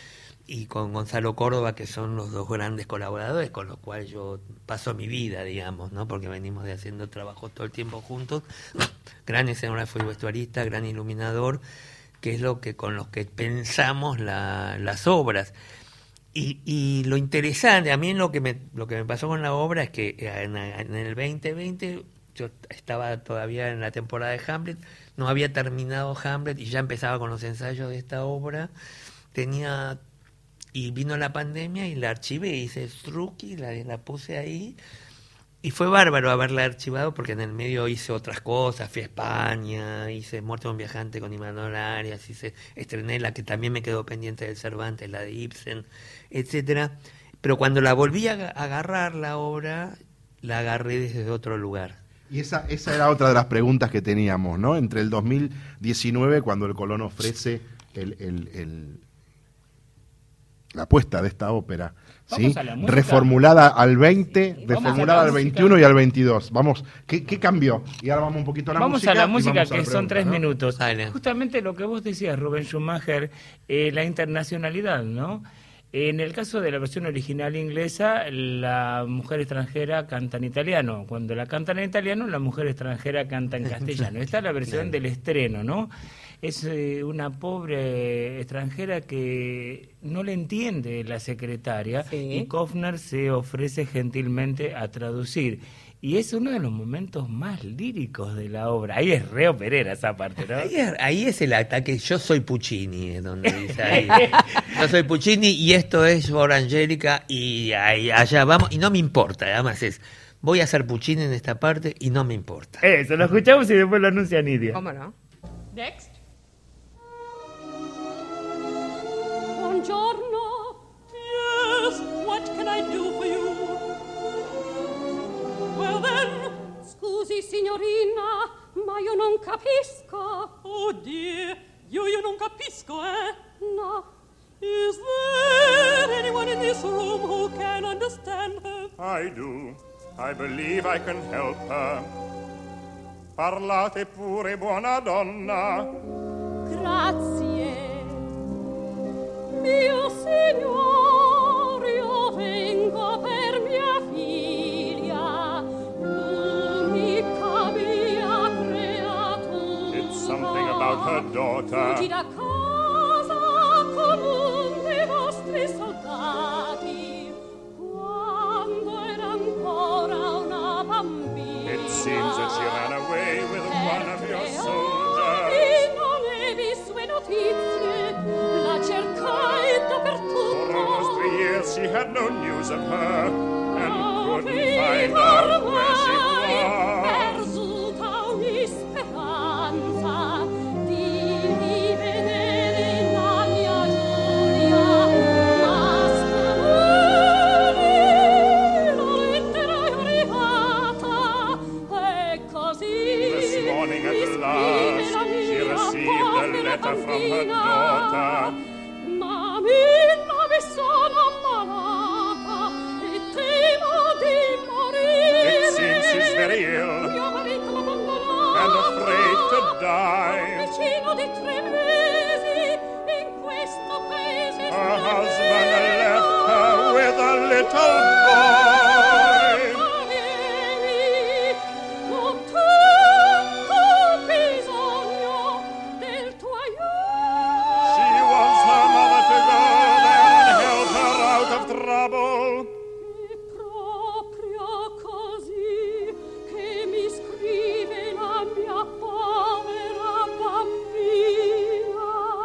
y con Gonzalo Córdoba, que son los dos grandes colaboradores con los cuales yo paso mi vida, digamos, ¿no? Porque venimos de haciendo trabajo todo el tiempo juntos. Gran escenógrafo y vestuarista, gran iluminador, que es lo que con los que pensamos la, las obras. Y, y lo interesante, a mí lo que me lo que me pasó con la obra es que en, en el veinte veinte yo estaba todavía en la temporada de Hamlet, no había terminado Hamlet y ya empezaba con los ensayos de esta obra. Tenía y vino la pandemia y la archivé, hice Struki, la, la puse ahí y fue bárbaro haberla archivado porque en el medio hice otras cosas, fui a España, hice Muerte de un viajante con Imanol Arias, hice estrené la que también me quedó pendiente del Cervantes, la de Ibsen, etcétera. Pero cuando la volví a agarrar la obra, la agarré desde otro lugar. Y esa, esa era otra de las preguntas que teníamos, ¿no? Entre el dos mil diecinueve, cuando el Colón ofrece el, el, el la apuesta de esta ópera, ¿sí? Reformulada al veinte, sí, reformulada al veintiuno y al veintidós. Vamos, ¿qué, qué cambió? Y ahora vamos un poquito a la vamos música. A la música, vamos a que la son pregunta, tres ¿no? minutos. Dale. Justamente lo que vos decías, Rubén Schumacher, eh, la internacionalidad, ¿no? En el caso de la versión original inglesa, la mujer extranjera canta en italiano. Cuando la cantan en italiano, la mujer extranjera canta en castellano. Esta es la versión del estreno, ¿no? Es eh, una pobre extranjera que no le entiende la secretaria, sí. Y Kofner se ofrece gentilmente a traducir. Y es uno de los momentos más líricos de la obra. Ahí es re operera esa parte, ¿no? Ahí es, ahí es el ataque, yo soy Puccini, es donde dice ahí. Yo soy Puccini y esto es por Angélica y ahí, allá vamos, y no me importa, además es, voy a hacer Puccini en esta parte y no me importa. Eso, lo escuchamos y después lo anuncia Nidia. ¿Cómo no? Next. Buongiorno. Yes, what can I do for you? Well then, scusi signorina, ma io non capisco. Oh dear, io, io non capisco, eh? No. Is there anyone in this room who can understand her? I do. I believe I can help her. Parlate pure, buona donna. Grazie. Mio signor, io vengo per mia figlia, l'unica mia creatura. It's something about her daughter. Fuggi da casa comune dei vostri soldati, quando era ancora una bambina. It seems that she ran away with one of your soldiers. E non ne vi sue notizie, la cercai dappertutto. For almost three years she had no news of her, and Oh, couldn't find out where she was. perduta ogni speranza di rivedere la mia Giulia, ma stamani la lettera è arrivata e così This morning mi at scrive last la she mia received a povera letter from her bambina. daughter. Mamma, mi sono ammalata e temo di morire. It seems she's very ill Mio marito m'abbandonato and afraid to die. vicino di tre mesi in questo paese. Her straniero. husband left her with a little boy. Ma vieni, ho tanto bisogno del tuo aiuto. She wants her mother to go there and help her out of trouble. È proprio così che mi scrive la mia povera bambina.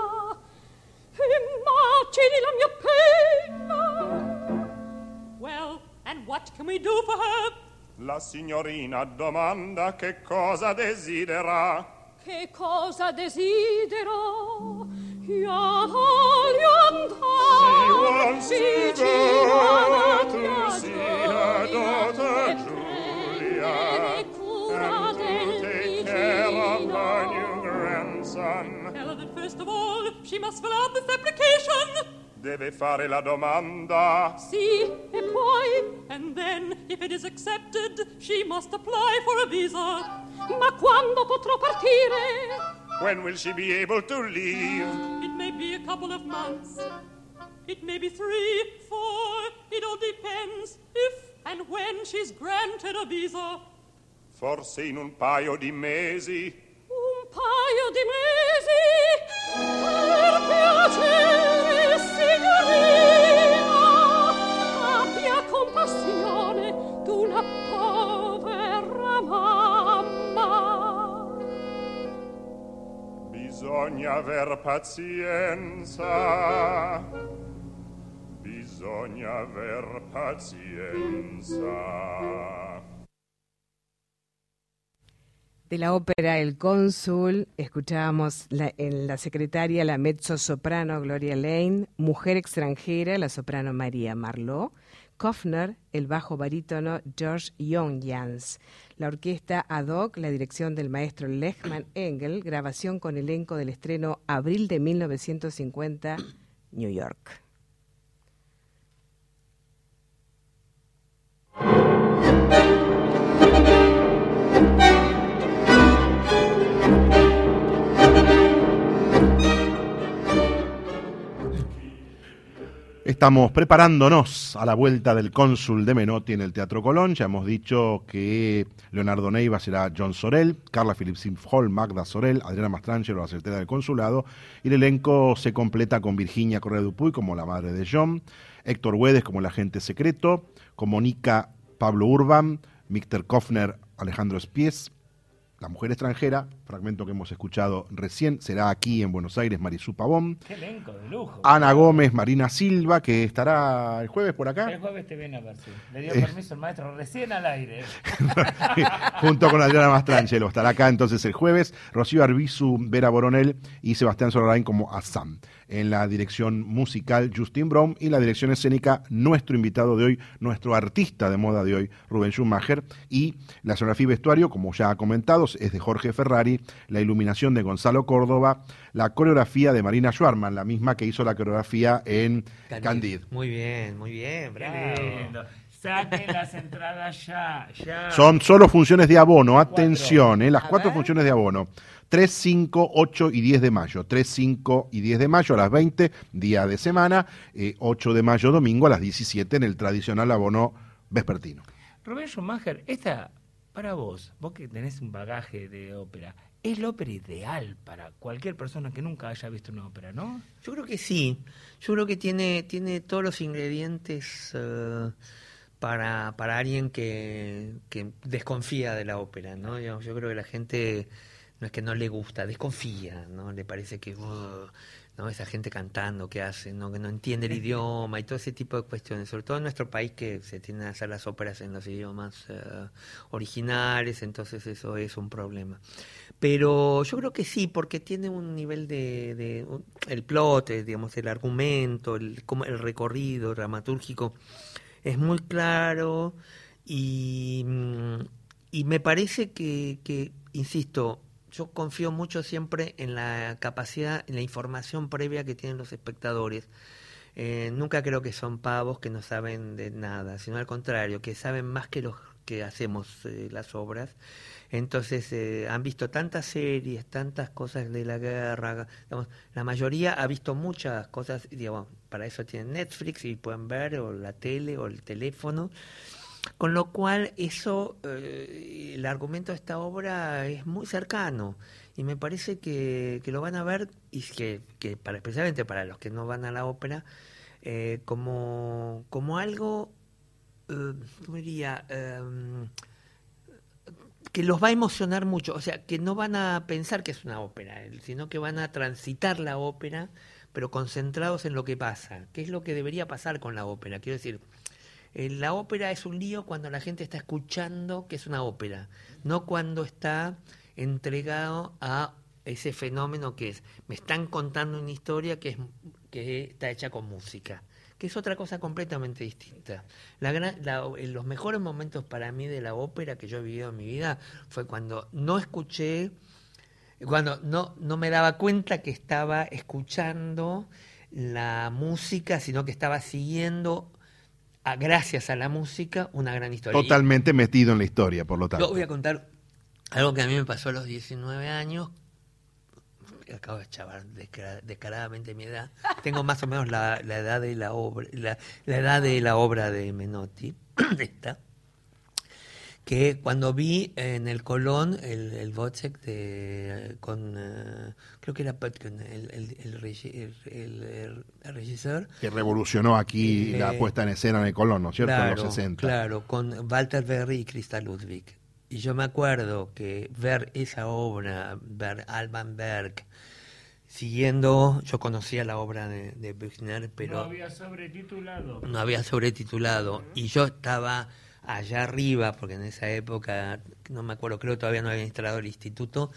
Immagini la mia pena. Well, and what can we do for her? La signorina domanda che cosa desidera. Che cosa desidero? Io voglio She andare wants to vicino alla go to mia see her daughter Giulia e cura and to del take care of vicino. her new grandson. Tell her that first of all she must fill out this application. Deve fare la domanda. Sì, e poi, and then, if it is accepted, she must apply for a visa. Ma quando potrò partire? When will she be able to leave? It may be a couple of months. it may be three, four, it all depends if and when she's granted a visa. Forse in un paio di mesi. Un paio di mesi? Per piacere, signorina, abbia compassione d'una povera mamma. Bisogna aver pazienza. Bisogna aver pazienza. De la ópera El Cónsul, escuchábamos la, en la secretaria la mezzo-soprano Gloria Lane, mujer extranjera, la soprano María Marlowe, Kofner, el bajo barítono George Young-Jans, la orquesta ad hoc, la dirección del maestro Lehman Engel, grabación con elenco del estreno abril de mil novecientos cincuenta, New York. Estamos preparándonos a la vuelta del Cónsul de Menotti en el Teatro Colón. Ya hemos dicho que Leonardo Neiva será John Sorel, Carla Philipson-Hall, Magda Sorel, Adriana Mastrangelo, la secretaria del consulado, y el elenco se completa con Virginia Correa Dupuy como la madre de John, Héctor Güedes como el agente secreto, como Nica Pablo Urban, Mister Kofner, Alejandro Spies, la mujer extranjera, fragmento que hemos escuchado recién, será aquí en Buenos Aires Marisú Pavón. Qué elenco de lujo. Ana Gómez, Marina Silva, que estará el jueves por acá. El jueves te viene a ver, sí. Le dio Eh. permiso el maestro recién al aire. Junto con Adriana Mastrangelo. Estará acá entonces el jueves. Rocío Arbizu, Vera Boronel y Sebastián Solarain como Assam. En la dirección musical, Justin Brown, y la dirección escénica, nuestro invitado de hoy, nuestro artista de moda de hoy, Rubén Schumacher, y la escenografía y vestuario, como ya ha comentado, es de Jorge Ferrari, la iluminación de Gonzalo Córdoba, la coreografía de Marina Schwarman, la misma que hizo la coreografía en Candid. Candid. Muy bien, muy bien, bravo. Qué lindo. Saquen las entradas ya, ya. Son solo funciones de abono, atención, eh, las A cuatro ver. funciones de abono. tres, cinco, ocho y diez de mayo. tres, cinco y diez de mayo a las veinte, día de semana. Eh, ocho de mayo, domingo, a las diecisiete en el tradicional abono vespertino. Rubén Schumacher, esta, para vos, vos que tenés un bagaje de ópera, es la ópera ideal para cualquier persona que nunca haya visto una ópera, ¿no? Yo creo que sí. Yo creo que tiene, tiene todos los ingredientes uh, para, para alguien que, que desconfía de la ópera, ¿no? Yo, yo creo que la gente no es que no le gusta, desconfía, ¿no? Le parece que uh, no, esa gente cantando que hace, ¿no? Que no entiende el idioma y todo ese tipo de cuestiones, sobre todo en nuestro país que se tienden a hacer las óperas en los idiomas uh, originales, entonces eso es un problema. Pero yo creo que sí, porque tiene un nivel de, de el plot, eh, digamos, el argumento, el, como el recorrido dramatúrgico es muy claro y, y me parece que, que, insisto, yo confío mucho siempre en la capacidad, en la información previa que tienen los espectadores. Eh, nunca creo que son pavos que no saben de nada, sino al contrario, que saben más que los que hacemos eh, las obras. Entonces eh, han visto tantas series, tantas cosas de la guerra, digamos, la mayoría ha visto muchas cosas, digamos, para eso tienen Netflix y pueden ver, o la tele, o el teléfono, con lo cual eso, eh, el argumento de esta obra es muy cercano, y me parece que, que lo van a ver, y que, que para, especialmente para los que no van a la ópera, eh, como, como algo, eh, ¿cómo diría?, eh, que los va a emocionar mucho, o sea, que no van a pensar que es una ópera, sino que van a transitar la ópera, pero concentrados en lo que pasa, que es lo que debería pasar con la ópera. Quiero decir, eh, la ópera es un lío cuando la gente está escuchando que es una ópera, no cuando está entregado a ese fenómeno que es, me están contando una historia que, es, que está hecha con música, que es otra cosa completamente distinta. La gran, la, los mejores momentos para mí de la ópera que yo he vivido en mi vida fue cuando no escuché, cuando no, no me daba cuenta que estaba escuchando la música, sino que estaba siguiendo, a, gracias a la música, una gran historia. Totalmente y, metido en la historia, por lo tanto. Yo voy a contar algo que a mí me pasó a los diecinueve años, acabo de chavar descara- descaradamente mi edad, tengo más o menos la, la edad de la obra, la, la edad de la obra de Menotti, esta, que cuando vi en el Colón el, el Wozzeck de con uh, creo que era Pöttgen, el, el, el, regi- el, el, el regisseur Que revolucionó aquí Eh, la puesta en escena en el Colón, ¿no es cierto? claro, en los sesenta. Claro, con Walter Berry y Christa Ludwig. Y yo me acuerdo que ver esa obra, ver Alban Berg, siguiendo, yo conocía la obra de, de Büchner, pero No había sobretitulado. no había sobretitulado. Y yo estaba allá arriba, porque en esa época, no me acuerdo, creo que todavía no había instalado el instituto,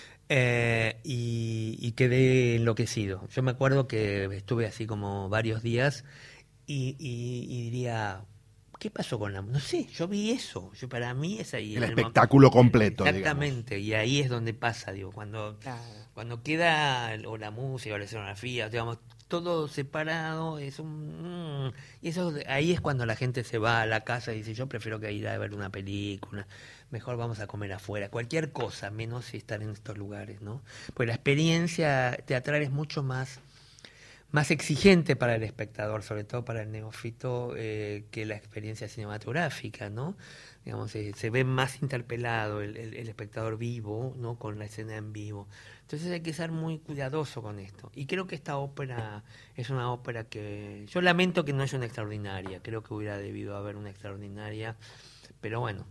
eh, y, y quedé enloquecido. Yo me acuerdo que estuve así como varios días y, y, y diría, ¿qué pasó con la...? No sé, yo vi eso. Yo, para mí es ahí. El en espectáculo momento- completo, Exactamente, y ahí es donde pasa, digo, cuando, cuando queda el- o la música o la escenografía, digamos, todo separado, es un... mm, y eso ahí es cuando la gente se va a la casa y dice, yo prefiero que ir a ver una película, mejor vamos a comer afuera, cualquier cosa, menos estar en estos lugares, ¿no? Pues la experiencia teatral es mucho más más exigente para el espectador, sobre todo para el neófito, eh, que la experiencia cinematográfica, ¿no? Digamos, eh, se ve más interpelado el, el, el espectador vivo, ¿no? Con la escena en vivo. Entonces hay que ser muy cuidadoso con esto. Y creo que esta ópera es una ópera que... Yo lamento que no haya una extraordinaria, creo que hubiera debido haber una extraordinaria, pero bueno.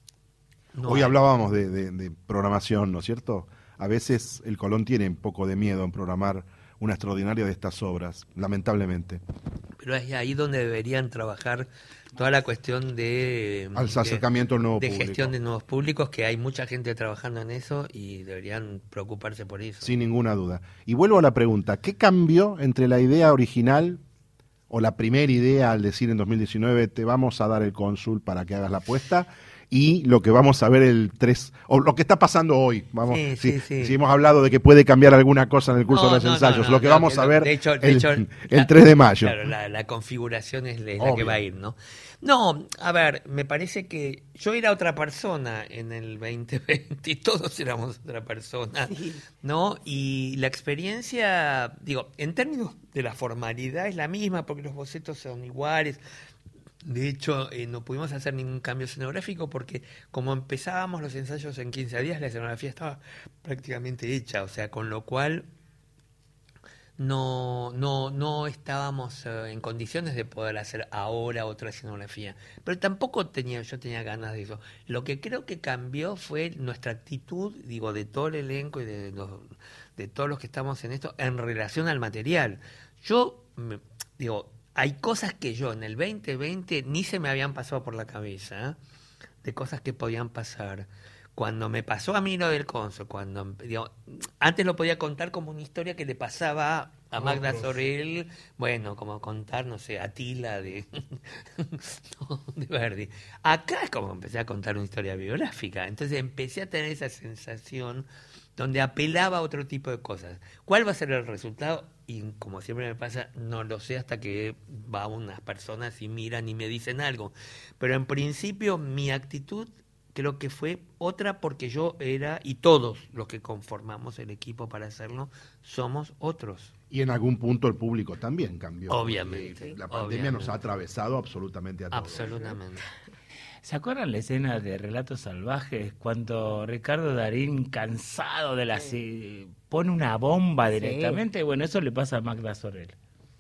no Hoy hay. hablábamos de, de- de programación, ¿no es cierto? A veces el Colón tiene un poco de miedo en programar una extraordinaria de estas obras, lamentablemente. Pero es ahí donde deberían trabajar toda la cuestión de, Al de- acercamiento al nuevo de público. gestión de nuevos públicos, que hay mucha gente trabajando en eso y deberían preocuparse por eso. Sin ninguna duda. Y vuelvo a la pregunta, ¿qué cambió entre la idea original o la primera idea al decir en dos mil diecinueve te vamos a dar el cónsul para que hagas la apuesta y lo que vamos a ver el tres, o lo que está pasando hoy? Vamos, Sí, si, sí, sí. si hemos hablado de que puede cambiar alguna cosa en el curso No, de los no, no, ensayos, no, lo que no, vamos que a no, ver de hecho- de el, hecho, el la- tres de mayo. Claro, la, la configuración es, es la que Obvio. va a ir, ¿no? No, a ver, me parece que yo era otra persona en el veinte veinte y todos éramos otra persona, ¿no? Y la experiencia, digo, en términos de la formalidad es la misma porque los bocetos son iguales. De hecho, eh, no pudimos hacer ningún cambio escenográfico porque como empezábamos los ensayos en quince días, la escenografía estaba prácticamente hecha, o sea, con lo cual no, no, no estábamos eh, en condiciones de poder hacer ahora otra escenografía. Pero tampoco tenía, yo tenía ganas de eso. Lo que creo que cambió fue nuestra actitud, digo, de todo el elenco y de, los, de todos los que estamos en esto, en relación al material. Yo, me, digo, hay cosas que yo en el veinte veinte ni se me habían pasado por la cabeza, ¿eh? De cosas que podían pasar. Cuando me pasó a mí lo del cónsul, cuando digo, antes lo podía contar como una historia que le pasaba a Magda Sorel, bueno, como contar, no sé, Atila de, no, de Verdi. Acá es como empecé a contar una historia biográfica, entonces empecé a tener esa sensación donde apelaba a otro tipo de cosas. ¿Cuál va a ser el resultado? Y como siempre me pasa, no lo sé hasta que va unas personas y miran y me dicen algo. Pero en principio mi actitud creo que fue otra porque yo era, y todos los que conformamos el equipo para hacerlo, somos otros. Y en algún punto el público también cambió. Obviamente, porque La pandemia obviamente. nos ha atravesado absolutamente a todos. Absolutamente. ¿Se acuerdan la escena de Relatos Salvajes cuando Ricardo Darín, cansado de la... si- pone una bomba directamente? Bueno, eso le pasa a Magda Sorel.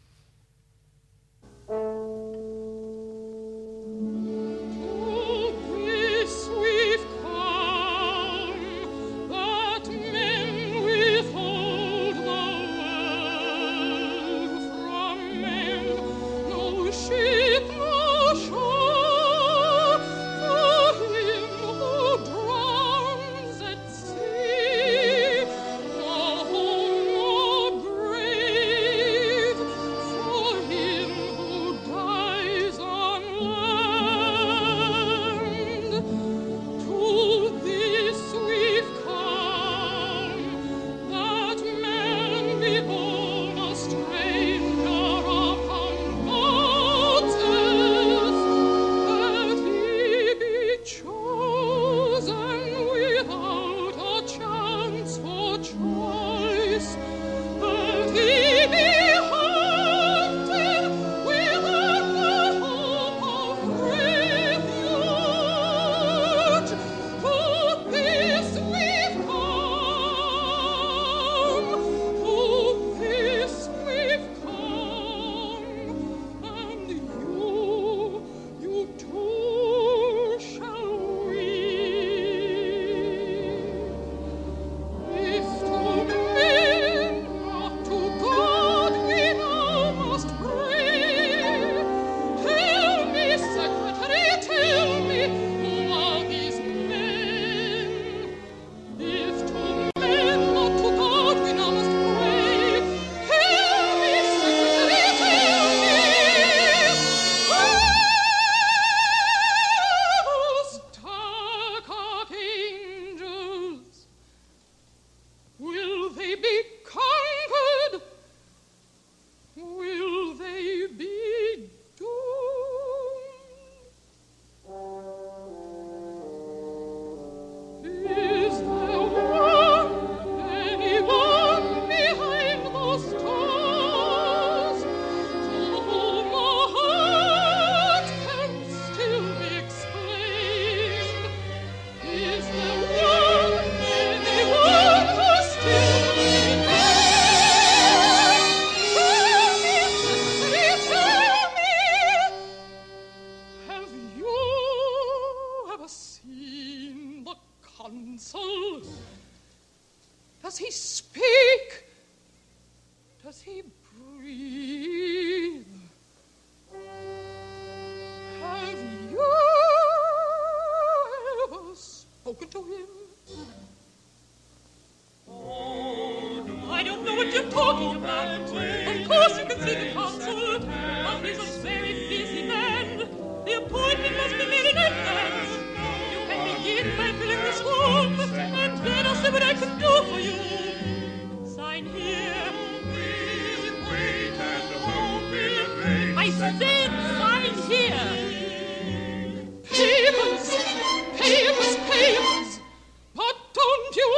This we've come, that men withhold the world from men. No ship, no shore, for him who drowns at sea. No home, no grave, Does he speak? Does he breathe? Have you ever spoken to him? Oh, I don't know what you're talking about. Of course you can see the consul, but he's a very busy man. The appointment must be made in advance. You can begin by filling this form, and then I'll see what I can do for you. Sign here. We wait and hope in vain. I said sign here. Papers, papers, papers. But don't you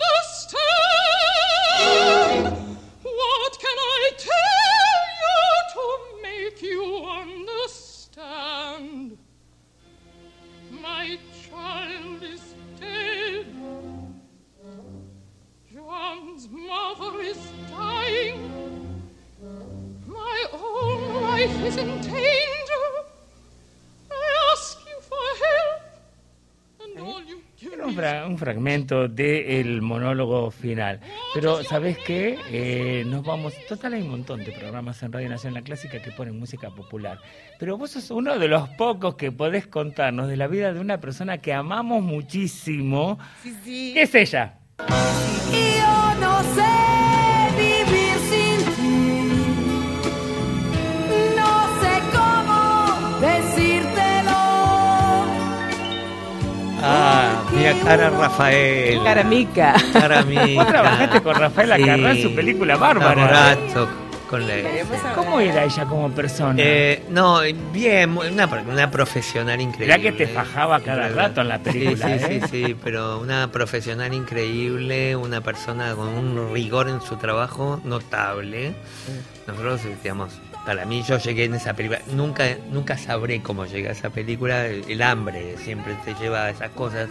understand? What can I tell you to make you understand? My child is dead. John's mother is dying. My own life is in danger. I ask you for help. And all you give Era un, me fra- un fragmento del monólogo final. Pero, ¿sabés qué? Eh, nos vamos... Total, hay un montón de programas en Radio Nacional Clásica que ponen música popular. Pero vos sos uno de los pocos que podés contarnos de la vida de una persona que amamos muchísimo. Sí, sí. ¿Qué es ella? Y yo no sé vivir sin ti, no sé cómo decírtelo. Ah, mira, cara Rafael. Caramica. Cara mica. Vos trabajaste con Rafaela Carrá en su película Bárbara. Rato con la... ¿Cómo era ella como persona? Eh, no, bien, una, una profesional increíble. Mirá que te fajaba cada rato en la película, Sí, sí, ¿eh? sí, sí, pero una profesional increíble, una persona con un rigor en su trabajo notable. Nosotros, digamos, para mí yo llegué en esa película, nunca nunca sabré cómo llegué a esa película, el, el hambre siempre te lleva a esas cosas.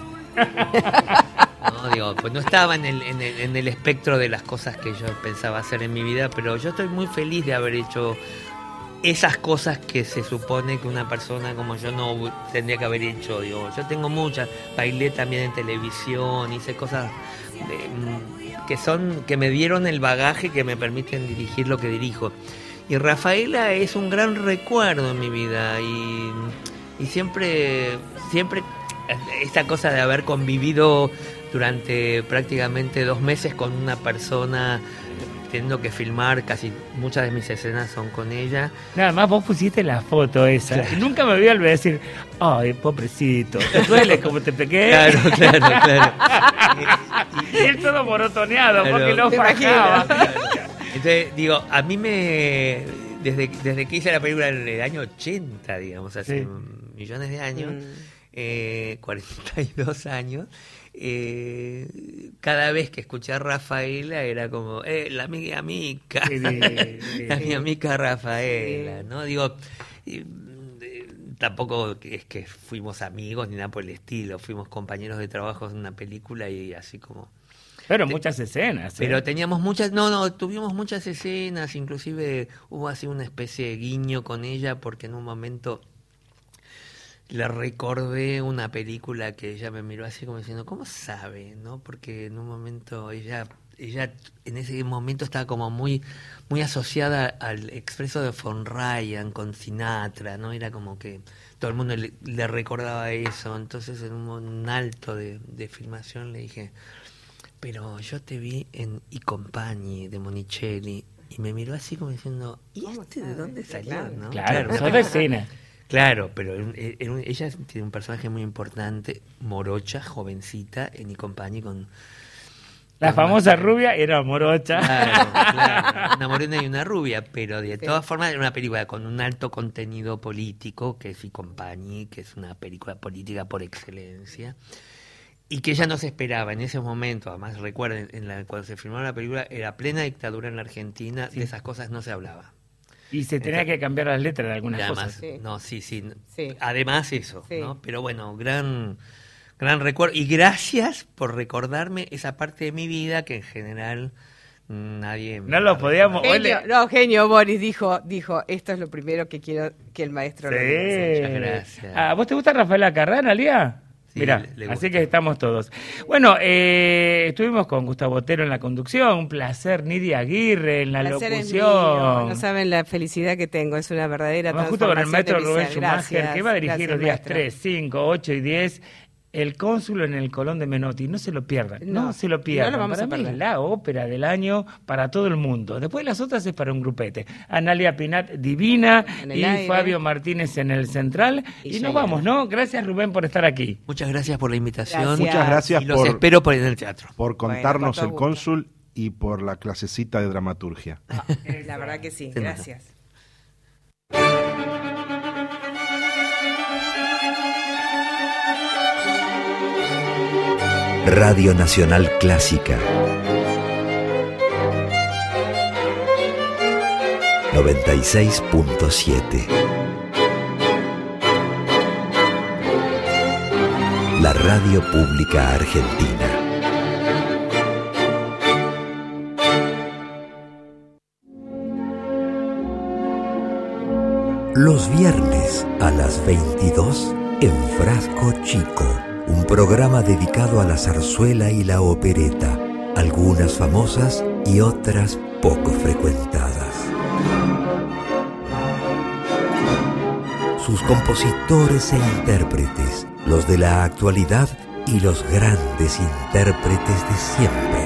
No, digo, pues no estaba en el, en, el, en el espectro de las cosas que yo pensaba hacer en mi vida, pero yo estoy muy feliz de haber hecho esas cosas que se supone que una persona como yo no tendría que haber hecho. Digo, yo tengo muchas, bailé también en televisión, hice cosas de, que son que me dieron el bagaje que me permiten dirigir lo que dirijo. Y Rafaela es un gran recuerdo en mi vida y, y siempre, siempre esta cosa de haber convivido durante prácticamente dos meses con una persona, teniendo que filmar, casi muchas de mis escenas son con ella. Nada más vos pusiste la foto esa. Claro. Y nunca me voy a olvidar de decir, ay, pobrecito, ¿te duele como te pegué? Claro, claro, claro. Y él todo morotoneado, Claro. porque lo Te fajaba. Entonces, digo, a mí me... Desde, desde que hice la película en el año ochenta, digamos, hace Sí. millones de años, Mm. eh, cuarenta y dos años, eh, cada vez que escuché a Rafaela era como, eh, la amiga mica, Sí, sí, sí. la mi amiga Rafaela, Sí. ¿no? Digo, y, eh, tampoco es que fuimos amigos ni nada por el estilo, fuimos compañeros de trabajo en una película y así como... Pero muchas escenas. ¿eh? Pero teníamos muchas, no, no, tuvimos muchas escenas, inclusive hubo así una especie de guiño con ella porque en un momento le recordé una película que ella me miró así como diciendo, ¿cómo sabe? ¿No? Porque en un momento ella, ella en ese momento estaba como muy, muy asociada al Expreso de Von Ryan con Sinatra, ¿no? Era como que todo el mundo le, le recordaba eso, entonces en un, un alto de, de filmación le dije, pero yo te vi en I Compagni de Monicelli y me miró así como diciendo, ¿y este de dónde salió? ¿No? Claro, sos de escena. Claro, pero era un- era un- ella tiene un personaje muy importante, morocha, jovencita, en I Compagni con... La con famosa una- rubia era morocha. Claro, claro, una morena y una rubia, pero de todas formas era una película con un alto contenido político, que es I Compagni, que es una película política por excelencia. Y que ella no se esperaba en ese momento, además recuerden, en la, cuando se filmó la película era plena dictadura en la Argentina, de esas cosas no se hablaba. Y se tenía que cambiar las letras de algunas Y además, cosas. Sí. no, sí, sí, Sí. además eso, Sí. ¿no? Pero bueno, gran, gran recuerdo. Y gracias por recordarme esa parte de mi vida que en general nadie... me No lo la podíamos... recuerda. Genio, Ole. no, genio, Boris dijo, dijo, esto es lo primero que quiero que el maestro lo diga. Muchas Sí. gracias. Ah, ¿vos te gusta Rafaela Carrá, Analia? Sí, Mirá, le- le gusta. así que estamos todos. Bueno, eh, estuvimos con Gustavo Otero en la conducción, un placer, Nidia Aguirre en la Placer es locución. mío. No saben la felicidad que tengo, es una verdadera Además, justo con el transformación maestro de mi Rubén ser. Schumacher, Gracias, que va a dirigir gracias, los días maestro. tres, cinco, ocho y diez, El Cónsul en el Colón de Menotti. No se lo pierdan, no, No, se lo pierdan. no lo vamos para a mí es perder. la ópera del año para todo el mundo. Después las otras es para un grupete. Analia Pinat, divina, En el y aire. Fabio Martínez en el central. Y Y, yo nos ya. vamos, ¿no? Gracias, Rubén, por estar aquí. Muchas gracias por la invitación. Gracias. Muchas gracias Y los por, espero por en el teatro. por Bueno, contarnos con todo el gusto. cónsul y por la clasecita de dramaturgia. La verdad que sí, De nada. gracias. Radio Nacional Clásica. noventa y seis punto siete. La radio pública argentina. Los viernes a las veintidós en Frasco Chico, un programa dedicado a la zarzuela y la opereta, algunas famosas y otras poco frecuentadas. Sus compositores e intérpretes, los de la actualidad y los grandes intérpretes de siempre.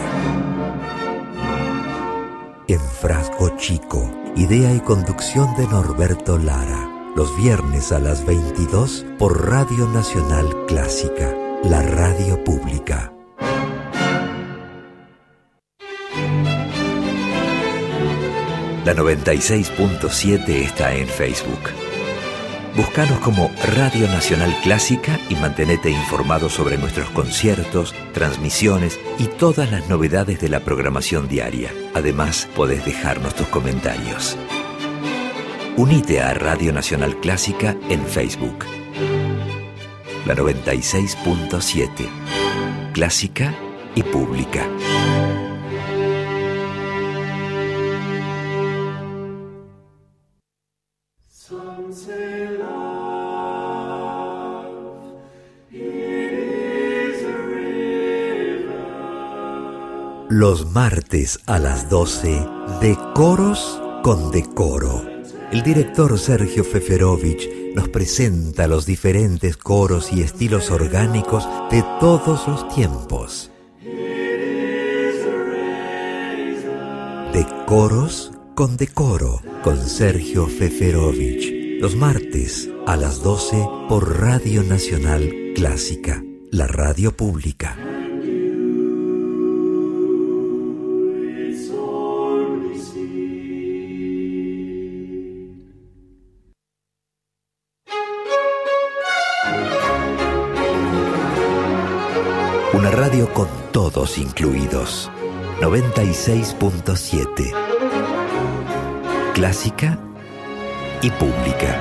En Frasco Chico, idea y conducción de Norberto Lara. Los viernes a las veintidós por Radio Nacional Clásica, la radio pública. La noventa y seis punto siete está en Facebook. Búscanos como Radio Nacional Clásica y mantenete informado sobre nuestros conciertos, transmisiones y todas las novedades de la programación diaria. Además, podés dejarnos tus comentarios. Unite a Radio Nacional Clásica en Facebook. La noventa y seis punto siete. Clásica y pública. Los martes a las doce, Decoros con Decoro. El director Sergio Feferovich nos presenta los diferentes coros y estilos orgánicos de todos los tiempos. Decoros con Decoro, con Sergio Feferovich. Los martes a las doce por Radio Nacional Clásica, la radio pública. Una radio con todos incluidos. noventa y seis punto siete. Clásica y pública.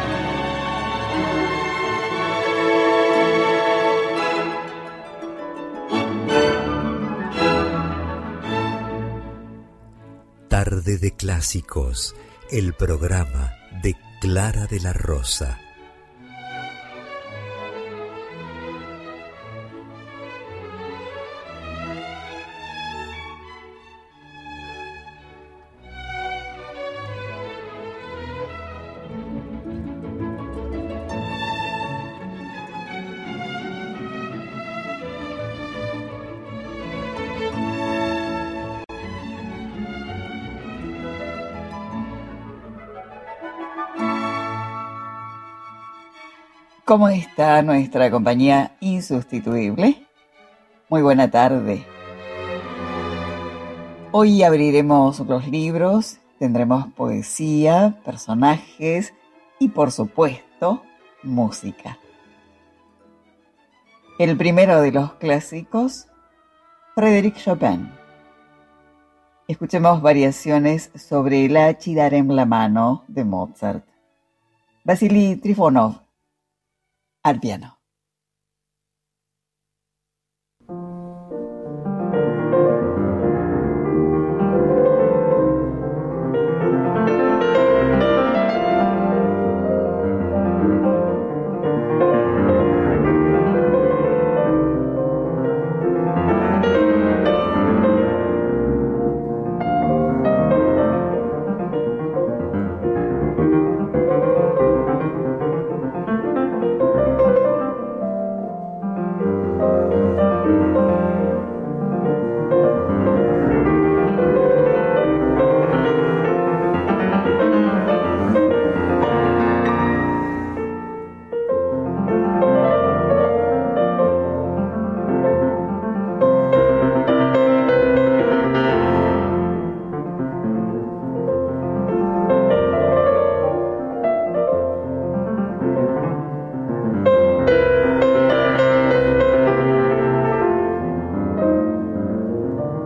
Tarde de Clásicos, el programa de Clara de la Rosa. ¿Cómo está nuestra compañía insustituible? Muy buena tarde. Hoy abriremos los libros, tendremos poesía, personajes y, por supuesto, música. El primero de los clásicos, Frédéric Chopin. Escuchemos variaciones sobre la Ci-darem la mano de Mozart. Vasily Trifonov al piano.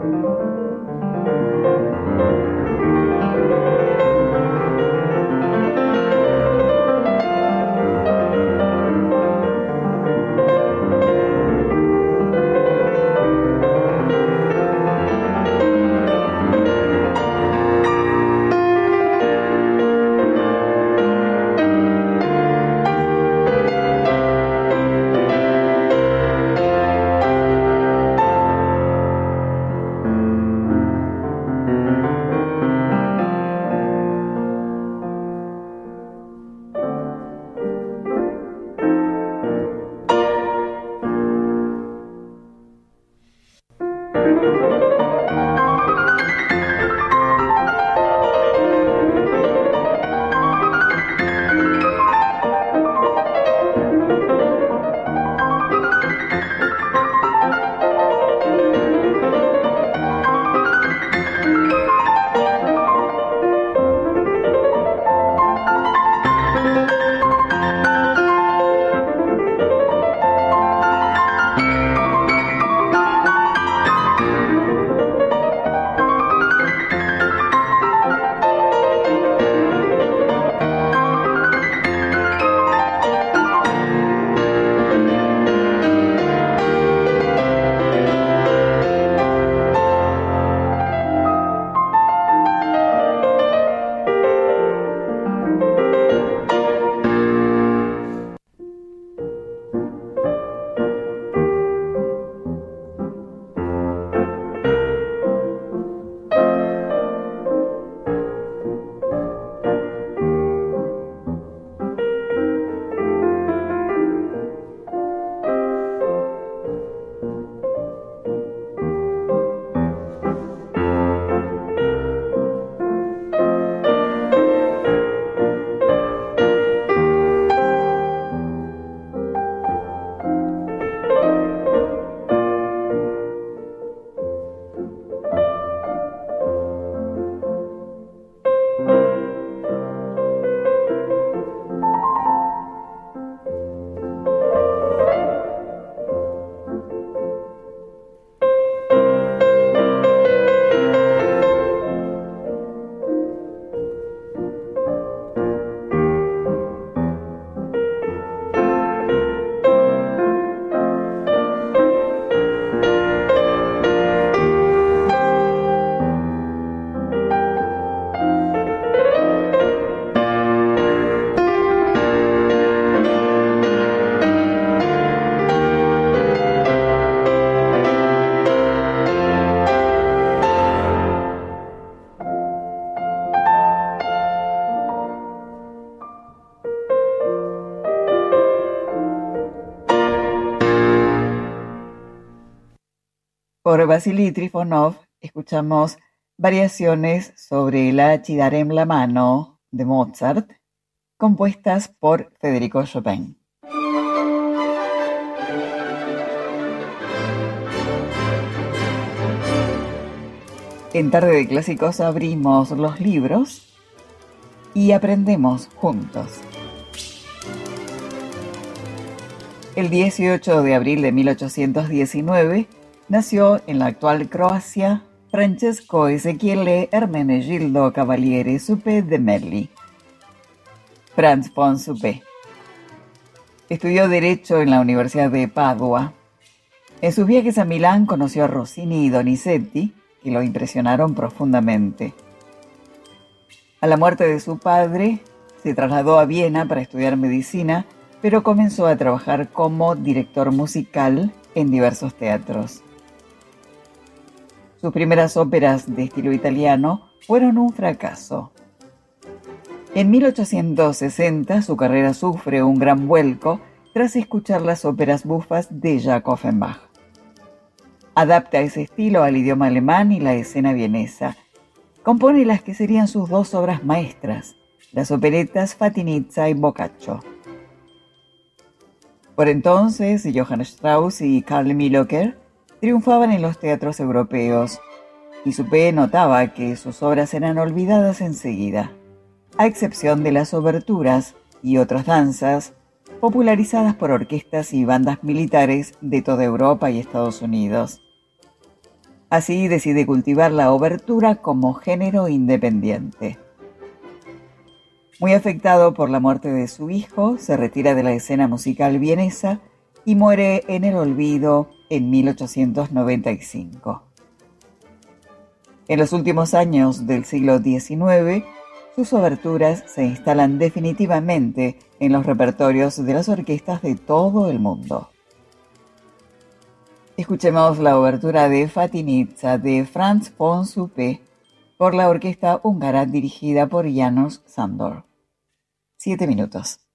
Por Vasily Trifonov escuchamos variaciones sobre la Ci-darem la mano de Mozart, compuestas por Federico Chopin. En Tarde de Clásicos abrimos los libros y aprendemos juntos. El dieciocho de abril de mil ochocientos diecinueve nació en la actual Croacia Francesco Ezequiele Ermenegildo Cavaliere Suppé de Melli. Franz von Suppé. Estudió Derecho en la Universidad de Padua. En sus viajes a Milán conoció a Rossini y Donizetti, que lo impresionaron profundamente. A la muerte de su padre, se trasladó a Viena para estudiar medicina, pero comenzó a trabajar como director musical en diversos teatros. Sus primeras óperas de estilo italiano fueron un fracaso. En mil ochocientos sesenta su carrera sufre un gran vuelco tras escuchar las óperas bufas de Jacques Offenbach. Adapta ese estilo al idioma alemán y la escena vienesa. Compone las que serían sus dos obras maestras, las operetas Fatinizza y Boccaccio. Por entonces, Johann Strauss y Karl Milocker triunfaban en los teatros europeos, y Suppé notaba que sus obras eran olvidadas enseguida, a excepción de las oberturas y otras danzas popularizadas por orquestas y bandas militares de toda Europa y Estados Unidos. Así decide cultivar la obertura como género independiente. Muy afectado por la muerte de su hijo, se retira de la escena musical vienesa y muere en el olvido en mil ochocientos noventa y cinco. En los últimos años del siglo diecinueve, sus oberturas se instalan definitivamente en los repertorios de las orquestas de todo el mundo. Escuchemos la obertura de Fatinitza de Franz von Suppé por la orquesta húngara dirigida por János Sándor. Siete minutos.